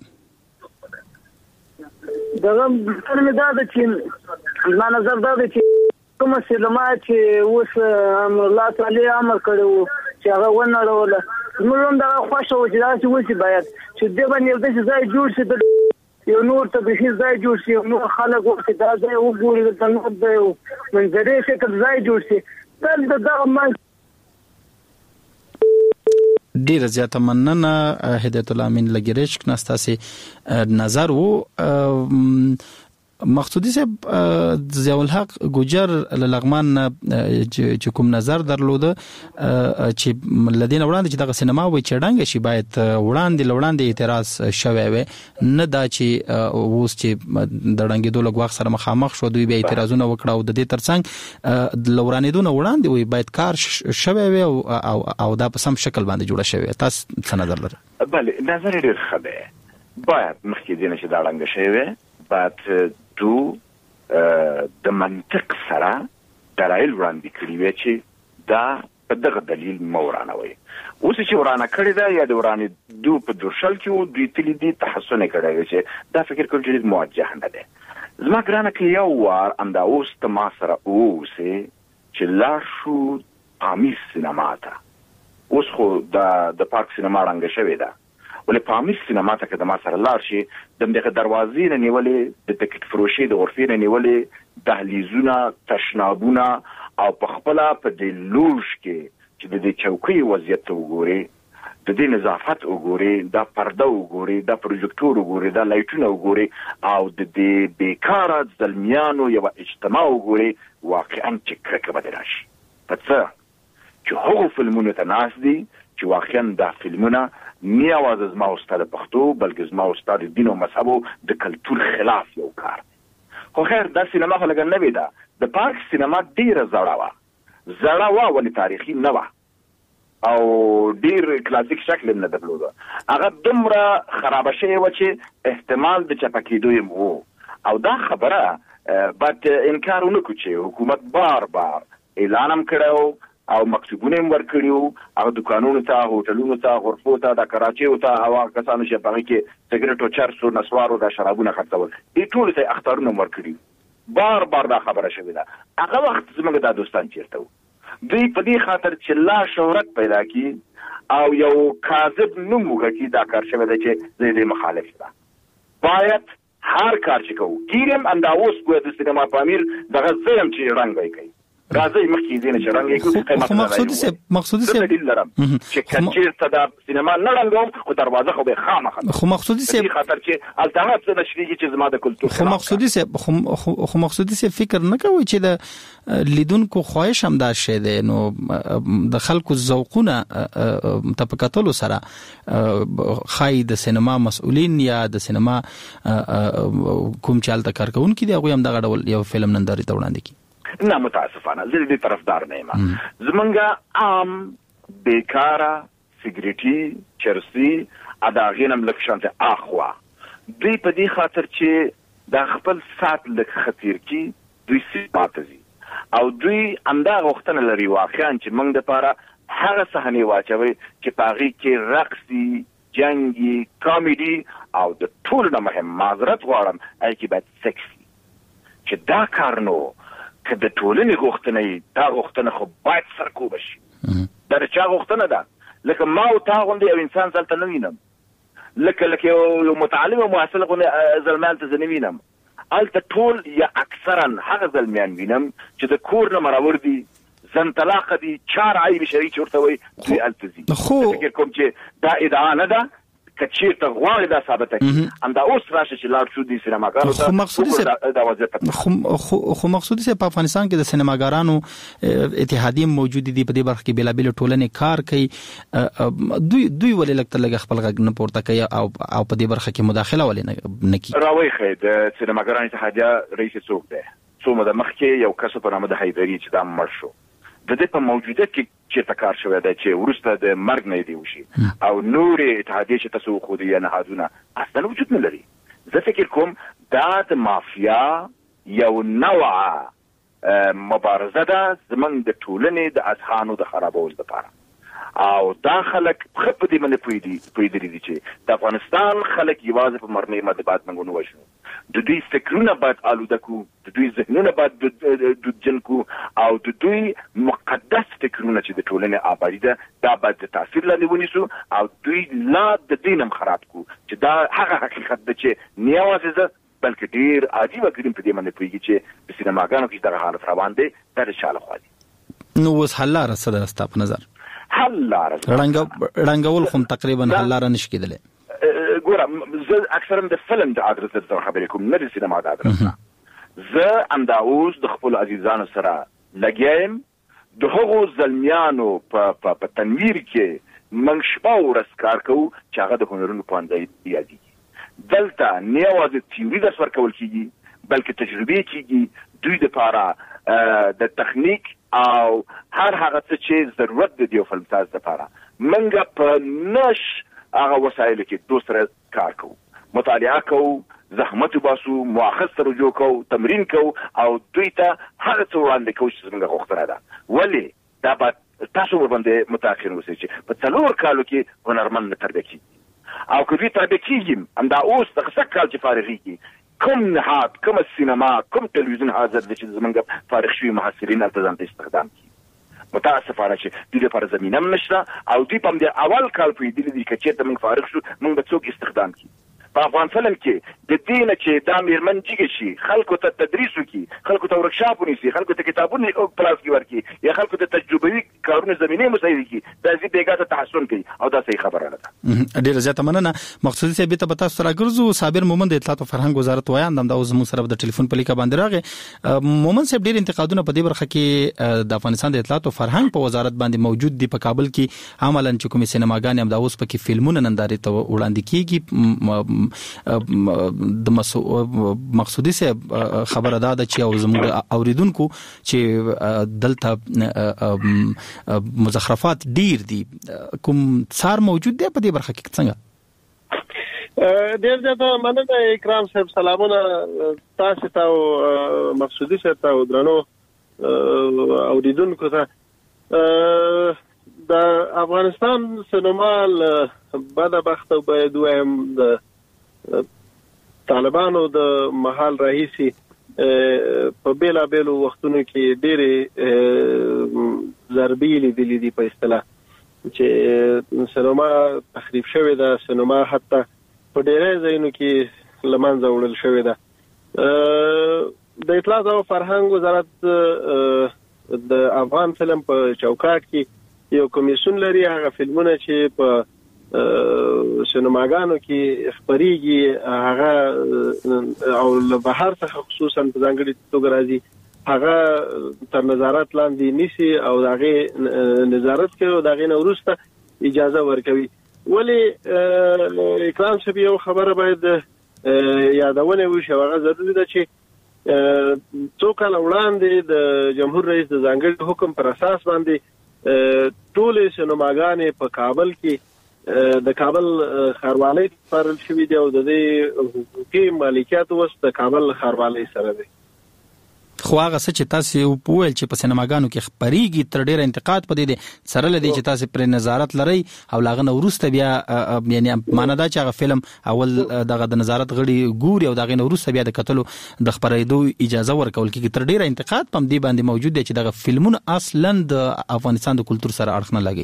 [SPEAKER 10] دغه ترمه دا د چې ما نظر دا د چې کوم سینما چې اوس الله تعالی امر کړو چې هغه ونړول، موږ هم دا خوښه و چې دا چې وسی باید چې د باندې یو ځای جوړ شي، یو نور ته به ځای جوړ شي، نو خلک ورته دا ځای وګوري، د نور د منځري شکل ځای جوړ شي. دا دغه من
[SPEAKER 5] ډیره زیاته مننه هدایت الله امین لګریش نستاسي نظر وو. مقصودی صاحب ضیاء الحق ګوجر لغمان چې کوم نظر درلوده چې لدین وړاندې چې دغه سینما وي چړنګ شي باید وړاندې لوړاندې اعتراض شوی وي نه دا چې اوس چې د ړنګېدو لږ وخت سره مخامخ شو دوی به اعتراضونه وکړه او د دې ترڅنګ لورانېدونه وړاندې وي باید کار شوی وي او او دا په سم شکل باندې جوړه شوی تاسو څه نظر لرئ؟
[SPEAKER 6] بله نظر ډېر ښه دی باید مخکې دې نه چې دا ړنګه شوی وي باید دو د منطق سره دلایل وړاندې کړي وي چې دا په دغه دلیل مو ورانوي اوس چې ورانه کړی دا یا د ورانې دو په درشل کې دوی تلي دي تحسن کړی وي چې دا فکر کوم چې موجه نه دی زما ګرانه کې یو وار امدا اوس ته ما سره اوسې چې لاړ شو پامیز سینما ته اوس خو د پارک سینما ړنګه شوې ده ولې پامیز سینما ته که د ما سره لاړ شي د دغه دروازې نه نیولې د ټکټ فروشي د غرفې نه نیولې دهلیزونه تشنابونه او په خپله په دې لوژ کې چې د دې چوکۍ وضعیت ته وګورې د دې نظافت وګوري دا پرده وګوري دا پروجیکټور وګوري دا لایټونه وګوري او د دې بیکاره ځلمیانو یو اجتماع وګوري واقعا چې کرکه به راشي په څه چې هغو فلمونو ته ناست دي چې واقعا دا فلمونه نه یوازې زما او ستا د پښتو بلکې زما او ستا د دین او مذهبو د کلتور خلاف یو کار دی خو خیر دا سینما خو لږ نوې ده د پارک سینما ډېره زړه وه زړه وه ولې تاریخي نه وه او ډېر کلاسیک شکل نه درلوده هغه دومره خرابه شوې وه چې احتمال د چپه کېدو یې و او دا خبره باید انکار ونه کړو چې حکومت بار بار اعلان هم کړی او مکتوبونه هم ورکړي هغه دکانونو ته هوټلونو ته غرفو ته د کراچیو ته هغه کسانو چې په هغې کې سګرټ او چرس او نسوارو دا شرابونه خرڅول دې ټولو ته اخطارونه هم ورکړي بار بار دا خبره شوې ده هغه وخت زموږ دا دوستان چېرته وو دوی په دې خاطر چې لا شهرت پیدا کړي او یو کاذب نوم وګټي دا کار شوی دی چې زه دې مخالف ده باید هر کار چې کوو ګیرم اندا اوس ګویا د سینما پامیر دغه زه یم چې رنګ وی کوي راځي مخکې دې نه چې رنګ یې کوي
[SPEAKER 5] خو مقصودي صاحب مقصودي صاحب
[SPEAKER 6] دلیل لرم چې کچیر ته د سینما نه رنګوم خو دروازه خو به خامخا
[SPEAKER 5] خو مقصودي صاحب
[SPEAKER 6] خاطر چې التهاب څه نشریږي چې زما د کلتور
[SPEAKER 5] خو مقصودي صاحب خو مقصودي صاحب فکر نه کوي چې د لیدونکو خواهش هم دا شی دی نو د خلکو ذوقونه تپکاتلو سره خای د سینما مسؤلین یا د سینما کوم چالت کارکونکو دی هغه هم دغه ډول یو فلم ننداري ته وړاندې کی
[SPEAKER 6] نه متاسفانه زه دې طرفدار نه یم زمونږ عام بیکاره سیګریټي چرسي ادا غینم لک شانته اخوا دوی په دې خاطر چې د خپل سات لک خطیر کی دوی سپاتزي او دوی انده غوښتنه لري واقعا چې موږ د پاره هغه صحنه واچوي چې پاغي کې رقصي جنگي کامیډي او د ټول نه مهم معذرت غواړم اې کې باید سکسي چې دا کار نو که د ټولنې غوښتنه دا غوښتنه خو باید سرکوب شي دا چا غوښتنه ده لکه ما او تا غوندې یو انسان دلته نه وینم لکه لکه یو متعلم او محصل غوندې زلمیان ته زه نه وینم هلته ټول یا اکثرا هغه زلمیان وینم چې د کور نه مراور دي زن طلاق دي چار عیب شرعي چې ورته وایي دوی هلته ځي فکر کوم چې دا ادعا نه ده کچیر ته غواړي دا ثابته کړي اندا اوس راشه چې لاړ شو دي سینماګانو ته
[SPEAKER 5] خو مقصودي صاحب
[SPEAKER 6] دا وضعیت
[SPEAKER 5] خو مقصودي صاحب په افغانستان کې د سینماګانو اتحادیه موجود دي په دې برخه کې بلابل ټولنې کار کوي دوی دوی ولې لکه لګ خپل غږ نه پورته کوي او او په دې برخه کې مداخله ولې نه کوي
[SPEAKER 6] راوي خې د سینماګانو اتحادیه رئیس څوک دی څو مده مخکې یو کس په نامه د حیدری چې دا مړ شو د دې په موجوده کې چې تکار شوی دی چې ورسته د مرګ نه دی وشي او نور اتحادیه چې تاسو خو دې نه هادونه اصلا وجود نه لري زه فکر کوم دا د مافیا یو نوعه مبارزه ده زمونږ د ټولنې د اذهانو د خرابولو لپاره او دا خلک خپ دې باندې پویدي پویدري دي چې د افغانستان خلک یوازې په مرنې مدبات منګونو وشو د دوی فکرونه باید آلوده کو د دوی ذهنونه باید دودجن کو او د دوی مقدس فکرونه چې د ټولنې آبادی ده دا باید د تاثیر لاندې ونیسو او دوی لا د دینم خراب کو چې دا هغه حقیقت ده چې نه یوازې زه بلکې ډیر عادي وګړي په دې باندې پوهیږي چې په سینماګانو کې دغه حالت روان دی دا د شاله خو دي
[SPEAKER 5] نو اوس حل لاره څه ده ستا په نظر
[SPEAKER 6] حل لاره
[SPEAKER 5] رنګ رنګول خو تقریبا حل لاره نشي کېدلی
[SPEAKER 6] ګوره زه اکثرا د فلم د ادرس د خبرې کوم نه د سینما د ادرس زه انداوس د خپل عزیزانو سره لګیم د هغو زلمیانو په په تنویر کې موږ شپه ورځ کار کوو چې هغه د هنرونو پوهنځی یادېږي. دلته نه یوازې تیوري درس ورکول کېږي بلکې تجربې کېږي دوی دپاره د تخنیک او هر هغه څه چې ضرورت دی د یو فلمساز دپاره موږ په نش هغه وسایلو کې دوی سره کار کوو، مطالعه کوو، زحمت وباسو، مؤاخذ سره جوړ کوو، تمرین کوو او دوی ته هغه څه وړاندې کوو چې زموږ غوښتنه ده. ولې دا به تاسو ورباندې متأخر اوسئ چې په څلور کالو کې هنرمند تربیه کېږي او که دوی تربیه کېږي همدا اوس دغه سږ کال چې فارغېږي کوم نهاد، کوم سینما، کوم تلویزیون حاضر دی چې زموږ فارغ شوي محصلین هلته ځان ته استخدام کړي. متاسفانه چې دوی لپاره زمینه هم نشته او دوی په همدې اول کال پوهېدلي دي که چېرته موږ فارغ شو موږ به څوک استخدام کړي. په افغان فلم کې د دې نه چې دا مېرمن جګه شي، خلکو ته تدریس وکړي، خلکو ته ورکشاپ ونیسي، خلکو ته کتابونه په لاس کې ورکړي یا خلکو ته تجربوي کارونه زمینې مساعدې کړي، دا زی بېګا ته تحسن کوي او دا صحیح خبره نه ده.
[SPEAKER 5] ډېره زیاته مننه. مقصودي صاحب ته به تاسو سره ګرځو. صابر مومن د اطلاعات او فرهنګ وزارت وایي همدا اوس زموږ سره د ټلیفون په لیکه باندې راغی. مومن صاحب ډېر انتقادونه په دې برخه کې د افغانستان د اطلاعات او فرهنګ په وزارت باندې موجود دي. په کابل کې عملاً چې کومې سینماګانې همدا اوس پکې فلمونه نندارې ته وړاندې کېږي. د مقصودي صاحب خبره ده چې او زموږ اوریدونکو چې دلته مزخرفات ډیر دي، کوم څار موجود دی په دې برخه کې څنګه؟
[SPEAKER 7] ډیر زیاته مننه اکرام صاحب. سلامونه تاسو ته او مقصودي صاحب ته او درنو اوریدونکو ته. د افغانستان سینما بدبخته باید وایم د طالبانو د محل رئیسي په بیلا بیلو وختونو کې ډېرې ضربې لیدلې دي په اصطلاح چې سینما تخریب شوې ده، سینما حتی په ډېرې ځایونو کې له منځه وړل شوې ده. د اطلاعات او فرهنګ وزارت د افغان فلم په چوکاټ کې یو کمیسیون لري، هغه فلمونه چې په سینماګانو کې خبريږي هغه او له بهر څخه خصوصا په ځانګړي توګه راځي هغه تر نظارت لاندې نیسي او دغه نظارت کوي او دغه وروسته اجازه ورکوي. ولی اکرام صاحب یو خبره باید یادونه وشي، هغه ضروري ده چې څو کال وړاندې د جمهور رئیس د ځانګړي حکم پر اساس باندې ټول سینماګانې په کابل کې د کابل ښاروالۍ سپارل شوي دي او د دې حقوقي مالکیت اوس د کابل ښاروالۍ سره دی.
[SPEAKER 5] خو هغه څه چې تاسو وویل چې په سینماګانو کې خبريږي تر ډېر انتقاد پدې دي سره لدی چې تاسو پر نظارت لري او لاغه وروسته بیا یعنی معنا دا چې هغه فلم اول دغه د نظارت غړي ګوري او دغه وروسته بیا د کتلو د خبرېدو اجازه ورکول کیږي. تر ډېر انتقاد پم دی باندې موجود دی چې دغه فلمونه اصلا د افغانستان د کلچر سره اړخ نه لګي.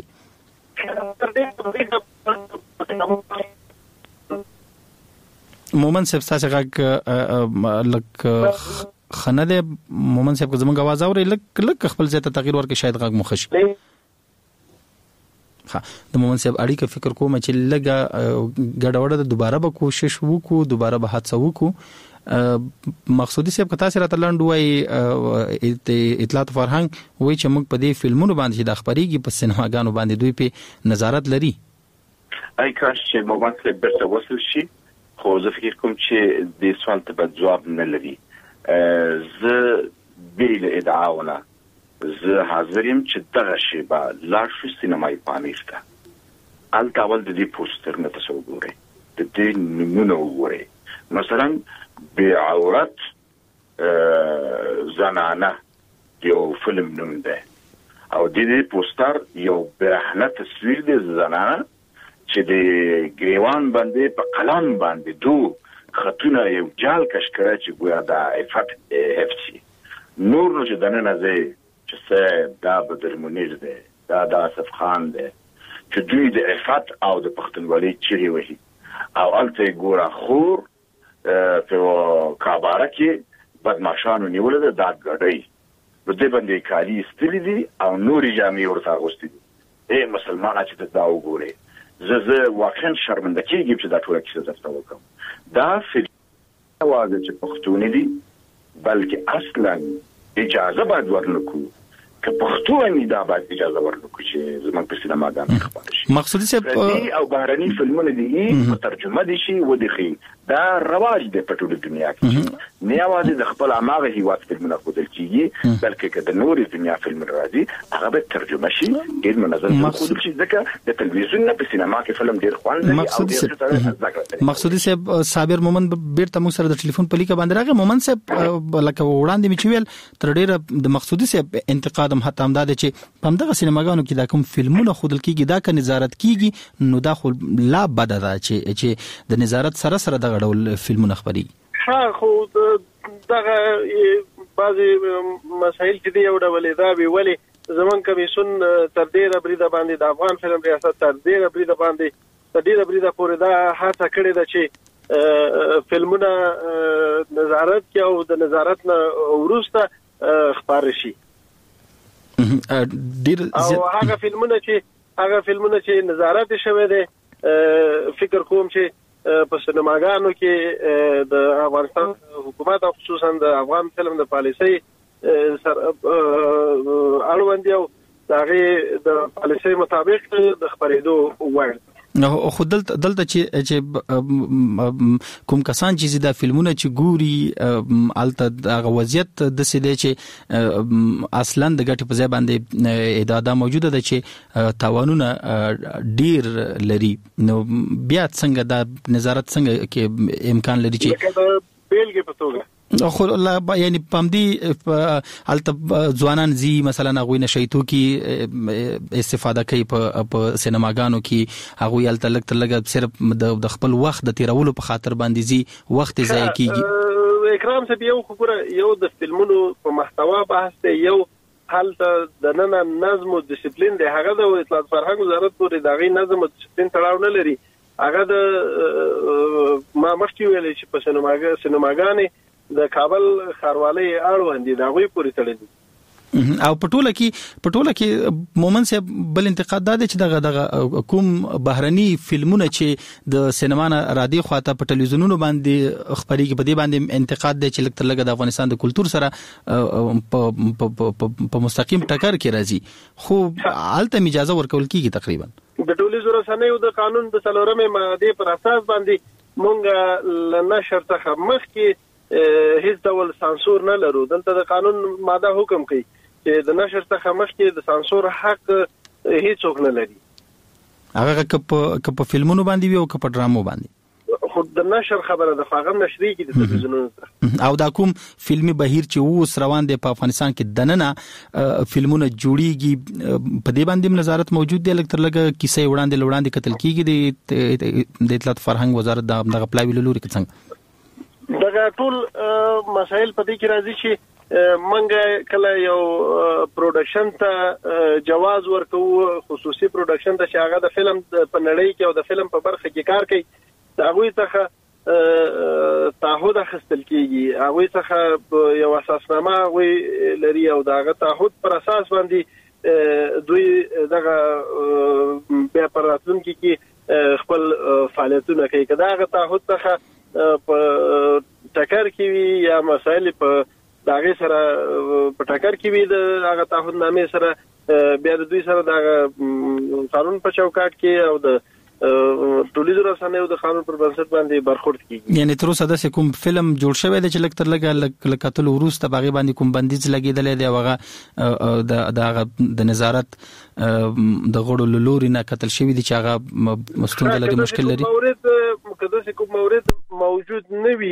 [SPEAKER 5] مومن صاحب تاسو غږ لک خنه ده مومن صاحب زمونږ आवाज اوري لک لک خپل ځای ته تغییر ورکړي شاید غږ مخ شي. ها د مومن صاحب اړیکه فکر کوم چې لګه ګډوډه د دوباره به کوشش وکړو، دوباره به حادثه وکړو. مقصودي صاحب کتا سره تلند وای اطلاعات فرهنګ وای چې موږ په دې فلمونو باندې د خبريږي په سینماګانو باندې دوی په نظارت لري.
[SPEAKER 6] اي کاش چې مومن صاحب برته وصل شي، خو زه فکر کوم چې د سوال ته جواب نه لري. زه بیل ادعاونه زه حاضر یم چې دغه شی به لاړ شو سینمایي پامیر ته. هلته اول د دې پوسټرونه تاسو وګورئ، د دې نمونه وګورئ. مثلا بعورت زنانه یو فلم نوم ده او د دې پوسټر یو برهنه تصویر دی زنانه چې د ګریوان باندې په قلم باندې دو خطونه یو جال کش کړی چې ګویا دا افت افسي نور نو چې دنه نه زی چې څه دا بدر منیر دی، دا د اسف خان دی چې دوی د افت او د پښتونولۍ چیرې وهي او الته ګوره خور په کاباره کې بدمعشانو نیولې ده دا ګډي په دې باندې کالي استلې دي او نوري جامې ورته اغوستې دي. اے مسلمانان چې دا وګوري زه زه واقعا شرمنده کېږم چې دا ټول کیسه درته وکم. دا فلم واده چې پښتوني دي بلکې اصلا اجازه باید ورنکو که پښتو اني دا باید اجازه ورنکو چې زموږ په سینماګانو کې خبرې شي.
[SPEAKER 5] مقصودي صاحب
[SPEAKER 6] او بهرني فلمونه دي په ترجمه دي شي و دي خي دا رواج دی په ټوله دنیا کې نه یوازې د خپل عامه هیواد فلمونه خودل کیږي بلکې د نورې دنیا فلمونه راځي هغه به ترجمه شي ډیر منظم خودل شي ځکه د تلویزیون نه په سینما کې فلم ډیر خوند لري او ډیر
[SPEAKER 5] مقصودي صاحب صابر مومن بیرته موږ سره د ټلیفون په لیکه باندې راغی. مومن صاحب لکه وړاندې می چویل تر ډیره د مقصودي صاحب انتقاد هم حتی هم دا چې په دغه سینماګانو کې دا کوم فلمونه خودل کیږي دا که نظارت کیږي نو دا خو لا بد ده چې چې د نظارت سره سره دغه ډول فلمونه خبري.
[SPEAKER 11] ها خو دغه بعضي مسایل چې دی یو ډول دا وی ولی زمون کمیسون تر ډیره بریده باندې د افغان فلم ریاست تر ډیره بریده باندې تر ډیره بریده پورې دا هڅه کړې ده چې فلمونه نظارت کې او د نظارت نه وروسته خبري شي ډیر او هغه فلمونه چې هغه فلمونه چې نظارت شوه دي فکر کوم چې په سینماګانو کې د افغانستان حکومت او خصوصا د افغان فلم د پالیسۍ سره اړوند یو دغه د پالیسۍ مطابق د خبرېدو وړ
[SPEAKER 5] نو خو دلته دلته چې کوم کسان چې دا فلمونه چې ګوري الته د وضعیت د سیده چې اصلا د ګټ په ځای باندې اداده موجوده ده چې تاوانونه ډیر لري نو بیا څنګه دا نظارت څنګه کې امکان لري چې
[SPEAKER 11] بیلګه په توګه
[SPEAKER 5] خو لا یعنی پمدي الته ځوانان زی مثلا غوي نشیتو کې استفاده کوي په سینماګانو کې هغه الته لګ تر لګ صرف د خپل وخت د تیرولو په خاطر باندې زی وخت ضایع کیږي.
[SPEAKER 11] اکرام صاحب یو خبره یو د فلمونو په محتوا بحث دی یو حالت د نن نظم او ډیسپلین دی هغه د اطلاعات فرهنګ وزارت پورې دغه نظم او ډیسپلین تړاو نه لري هغه د ما مخکې ویل چې په سینماګا سینماګانې د کابل خاروالۍ اړوند دي دا غوي پوری تړلې
[SPEAKER 5] او پټوله کې پټوله کې مومن صاحب بل انتقاد دا چې دغه دغه کوم بهرني فلمونه چې د سینما نه را دي خواته په ټلویزیونونو باندې خبري کې په دې باندې انتقاد دی چې لکه لکه د افغانستان د کلچر سره په مستقیم ټکر کې راځي خو الته اجازه ورکول کیږي تقریبا
[SPEAKER 11] د ټولنیزو رسنیو د قانون د څلورمې ماده پر اساس باندې مونږ لنشر څخه مخکې هیڅ ډول سانسور نه لرو دلته د قانون ماده حکم کوي چې د نشر څخه مخکې د سانسور حق هیڅوک نه لري
[SPEAKER 5] هغه که په فلمونو باندې وي او که په ډرامو باندې
[SPEAKER 11] خو د نشر خبره د هغه نشري کې د تلویزیونونو
[SPEAKER 5] او دا کوم فلمي بهیر چې اوس روان دی په افغانستان کې دننه فلمونه جوړیږي په دې باندې نظارت موجود دی لکه تر لګه کیسه وړاندې وړاندې قتل کیږي د اطلاعات فرهنګ وزارت دغه پلاوی لوري کې څنګه
[SPEAKER 11] دغه ټول مسائل په دې کې راځي چې منګه کله یو پروډکشن ته جواز ورکو خصوصي پروډکشن ته چې هغه د فلم په نړۍ کې او د فلم په برخه کې کار کوي دا غوي څخه تعهد اخیستل کیږي هغه څخه یو اساسنامه غوي لري او داغه تعهد پر اساس باندې دوی دغه بیا پر راتلونکي کې خپل فعالیتونه کوي کدا هغه تعهد څخه په ټکر کې وی یا مسایل په داغه سره په ټکر کې وی د هغه تعهد نامې سره بیا د دوی سره د قانون په چوکاټ کې او د ټولنیزو رسنیو د قانون پر بنسټ باندې برخورد کیږي
[SPEAKER 5] یعنی تر اوسه د کوم فلم جوړ شوی دی چې لکتر لګا لکاتل وروسته باغی باندې کوم بندیز لګیدل دی هغه د د د نظارت د غړو لوري نه قتل شوی دی چې هغه مستند لګي مشکل لري
[SPEAKER 11] مورد مقدس کوم مورد موجود نه وي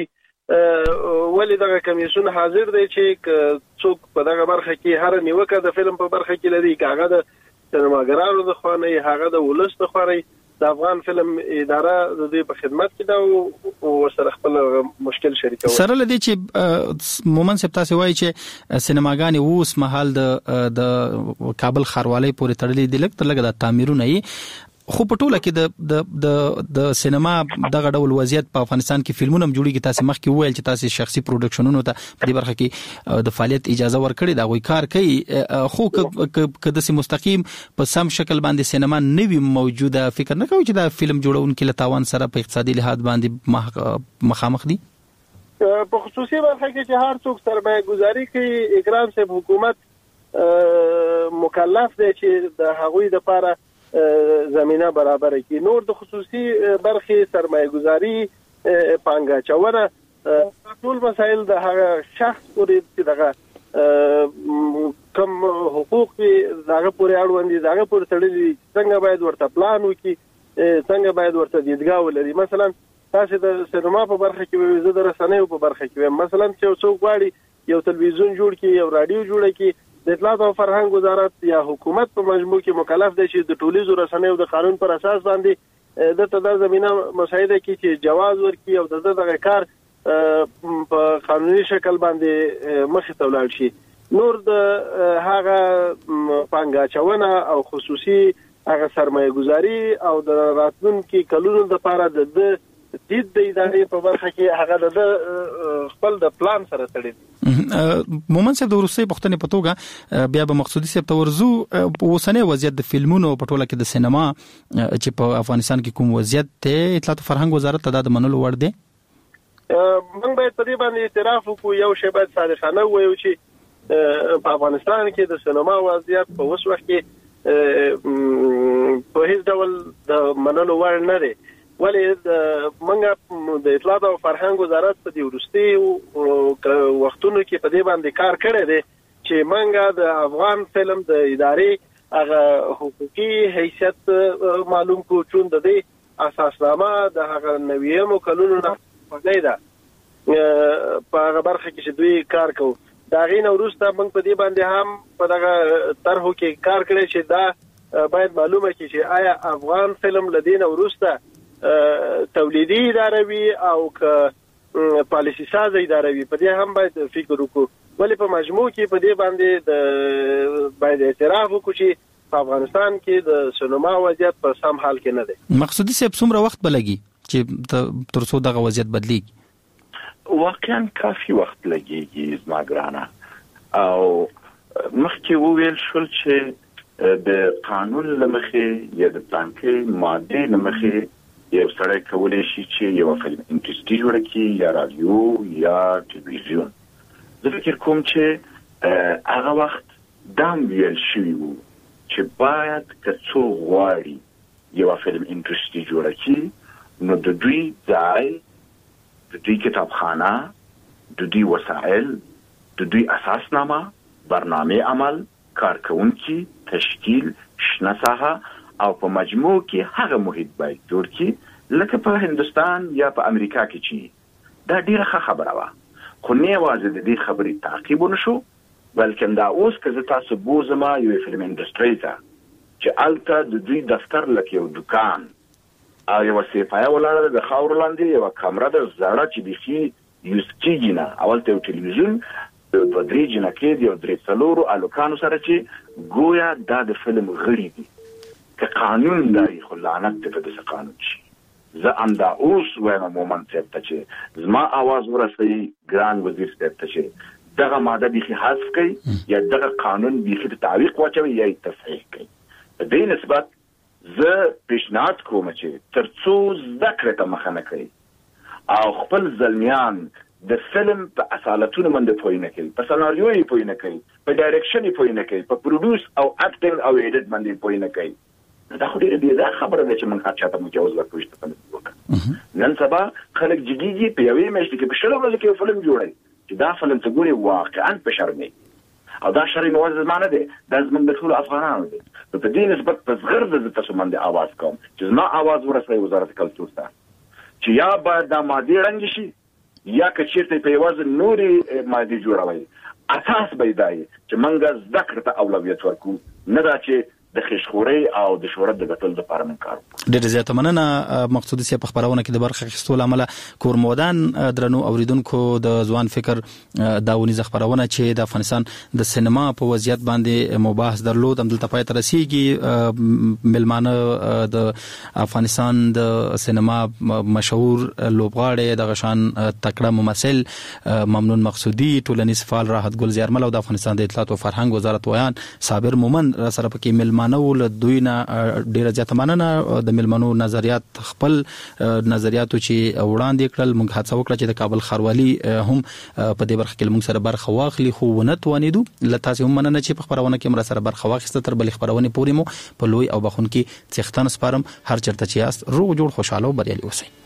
[SPEAKER 11] ولی دغه کمیسون حاضر دی چې څوک په دغه برخه کې هر نیوکه د فلم په برخه کې لري هغه د سینماګرانو د خواني هغه د ولست د خواري د افغان فلم اداره د دې په خدمت کې دا او سره خپل مشکل شریکو
[SPEAKER 5] سره لدی چې مومن صاحب تاسو وایي چې سینماګانې اوس مهال د د کابل خاروالۍ پورې تړلې دي لکه لکه د تعمیرونه یې خو په ټوله کې د د د د سینما دغه ډول وضعیت په افغانستان کې فلمونه جوړیږي تاسو مخکې وویل چې تاسو شخصي پروډکشنونو ته په دې برخه کې د فعالیت اجازه ورکړي دا غوي کار کوي خو که د مستقیم په سم شکل باندې سینما نوي موجوده فکر نه کوي چې دا فلم جوړونکو له تاوان سره په اقتصادي لحاظ باندې مخامخ دي
[SPEAKER 11] په خصوصي برخه کې چې هر څوک سرمایه گذاري کوي اکرام صاحب حکومت مکلف دی چې د هغوی لپاره زمينه برابر کړي. نور د خصوصي برخې سرمایه گذاري پانګه چونه ټول مسایل د هغه شخص پورې چې دغه کوم حقوق دغه پورې اړوند دي دغه پورې تړلي څنګه باید ورته پلان وکړي څنګه باید ورته دیدګاو ولري. مثلا تاسو د سینما په برخه کې زه د رسنیو په برخه کې مثلا چې څوک غواړي یو تلویزیون جوړ کړي یو رادیو جوړ کړي د اطلاعات او فرهنګ وزارت یا حکومت په مجموع کې مکلف دی چې د ټولیزو رسنیو د قانون پر اساس باندې د تدار زمينه مساعده کې چې جواز ورکړي او د دغه کار په قانوني شکل باندې مخې ته ولاړ شي. نور د هغه پانګه چونه او خصوصي هغه سرمایه گذاري او د راتلونکي کلونو لپاره د دید د ادارې په برخه کې هغه د خپل د پلان سره تړي.
[SPEAKER 5] مومن صاحب د روسي پښتنې په توګه بیا به مقصودي صاحب تورزو په اوسنۍ وضعیت د فلمونو په ټوله کې د سینما چې په افغانستان کې کوم وضعیت ته اطلاعات فرهنګ وزارت ته د منلو وړ دی.
[SPEAKER 11] موږ باید په دې باندې اعتراف وکړو یو شی باید صادقانه وایو چې په افغانستان کې د سینما وضعیت په اوس وخت کې په هیڅ ډول د منلو وړ نه دی. ولې موږ د اطلاعات او فرهنګ وزارت په دې ورستي وختونو کې په دې باندې کار کړی دی چې موږ د افغان فلم د ادارې هغه حقوقي حیثیت معلوم کو چون د دې اساسنامه د هغه نویمو کلونو نه پدې ده په هغه برخه کې چې دوی کار کوي. دا غي نو وروسته موږ په دې باندې هم په دغه طرحو کې کار کړی چې دا باید معلومه کړي چې آیا افغان فلم لدین وروسته تولیدي اداره وي او ک پالیسی ساز اداره وي په دې هم باید فکر وکړو. ولې په مجموع کې په دې باندې د باید اعتراف وکړو چې په افغانستان کې د سینما وضعیت په سم حال کې نه دی.
[SPEAKER 5] مقصودي صاحب څومره وخت بلګي چې تر څو دغه وضعیت بدلیږي؟
[SPEAKER 6] واقعا کافي وخت لګيږي زما ګرانه. او مخکې وویل شول چې د قانون لمخې یا د پلانکې ماده لمخې یو سره کولای شي چې یو فلم انډستری جوړ کړي یا رادیو یا ټلویزیون. زه فکر کوم چې هغه وخت دام ویل شوی وو چې باید که څو غواړي یو فلم انډستری جوړ کړي نو د دوی ځای د دوی کتابخانه د دوی وسایل د دوی اساسنامه برنامه عمل کارکونکي تشکیل شنه ساحه او په مجموع کې هغه محیط باید جوړ کړي لکه په هندستان یا په امریکا کې چې دا ډیره ښه خبره وه. خو نه یوازې د دې خبرې تعقیب ونشو بلکې دا اوس که زه تاسو بوزم یو فلم انډستری ته چې هلته د دوی دفتر لکه یو دکان او یو سیپایه ولاړه د خاورو لاندې یوه کمره ده زړه چې بیخي یوز کېږي نه اولته یو تلویزیون دوه درې جنکې دي او درې څلورو هلکانو سره چې ګویا دا د فلم غړي دي. که قانون داری خو لعنت دی په داسې قانون شي. زه همدا اوس وایم مومن صاحب ته چې زما آواز ورسوي ګران وزیر صاحب ته چې دغه ماده بیخي حذف کړي یا دغه قانون بیخي په تعویق واچوي یا یې تصحیح کړي. په دې نسبت زه پیشنهاد کوم چې تر څو زده کړې ته مخه نه کوي او خپل زلمیان د فلم په اصالتونو باندې پوه نه کوي، په سناریو یې پوه نه کوي، په ډایرکشن یې پوه نه کوي، په پروډوس او اکټینګ او ایډیټ باندې پوه نه کوي. دا خو ډېره بېځایه خبره ده چې موږ هر چا ته مجوز ورکوو چې فلم وکړي. نن سبا خلک جګېږي په یوې میاشتې کې په شلو ورځو کې یو فلم جوړوي چې دا فلم ته ګورې واقعا په شرمې او دا شرم یوازې زما نه دی، دا زموږ د ټولو افغانانو دی. نو په دې نسبت په زغرده زه تاسو باندې اواز کوم چې زما اواز ورسوي وزارت کلتور ته چې یا باید دا مادې ړنګې شي یا که چېرته په یوازې نورې مادې جوړوي اساس به یې دا وي چې موږ زده کړې ته اولویت ورکوو، نه دا چې د خشخوري او د شهرت د ګټلو لپاره من کار وکړو.
[SPEAKER 5] ډېر زیاته مننه مقصودي صاحب په خبرونه کې د برخه اخیستو له امله. کورمودان درنو اوریدونکو د ځوان فکر دا ونیزه خبرونه چې د افغانستان د سینما په وضعیت باندې مباحث درلود همدلته پای ته رسیږي. ملمانه د افغانستان د سینما مشهور لوبغاړی د غشان تکړه ممثل ممنون مقصودي، ټولنیز فعال راحت ګل زیارمل او د افغانستان د اطلاعات او فرهنګ وزارت ویان صابر مومن را سره پکې ملمانه مېلمانه ول دوی نه ډیره زیاته مننه د مېلمنو نظریات خپل نظریاتو چې وړاندې کړل. موږ هڅه وکړه چې د کابل ښاروالي هم په دې برخه کې موږ سره برخه واخلي خو ونه توانیدو. لته هم مننه چې په خبرونه کې مر سره برخه واخیسته. تر بل خبرونه پورې مو په لوی او بخون کې څښتن سپارم. هر چرته چې یاست روغ جوړ خوشاله او بریالي اوسئ.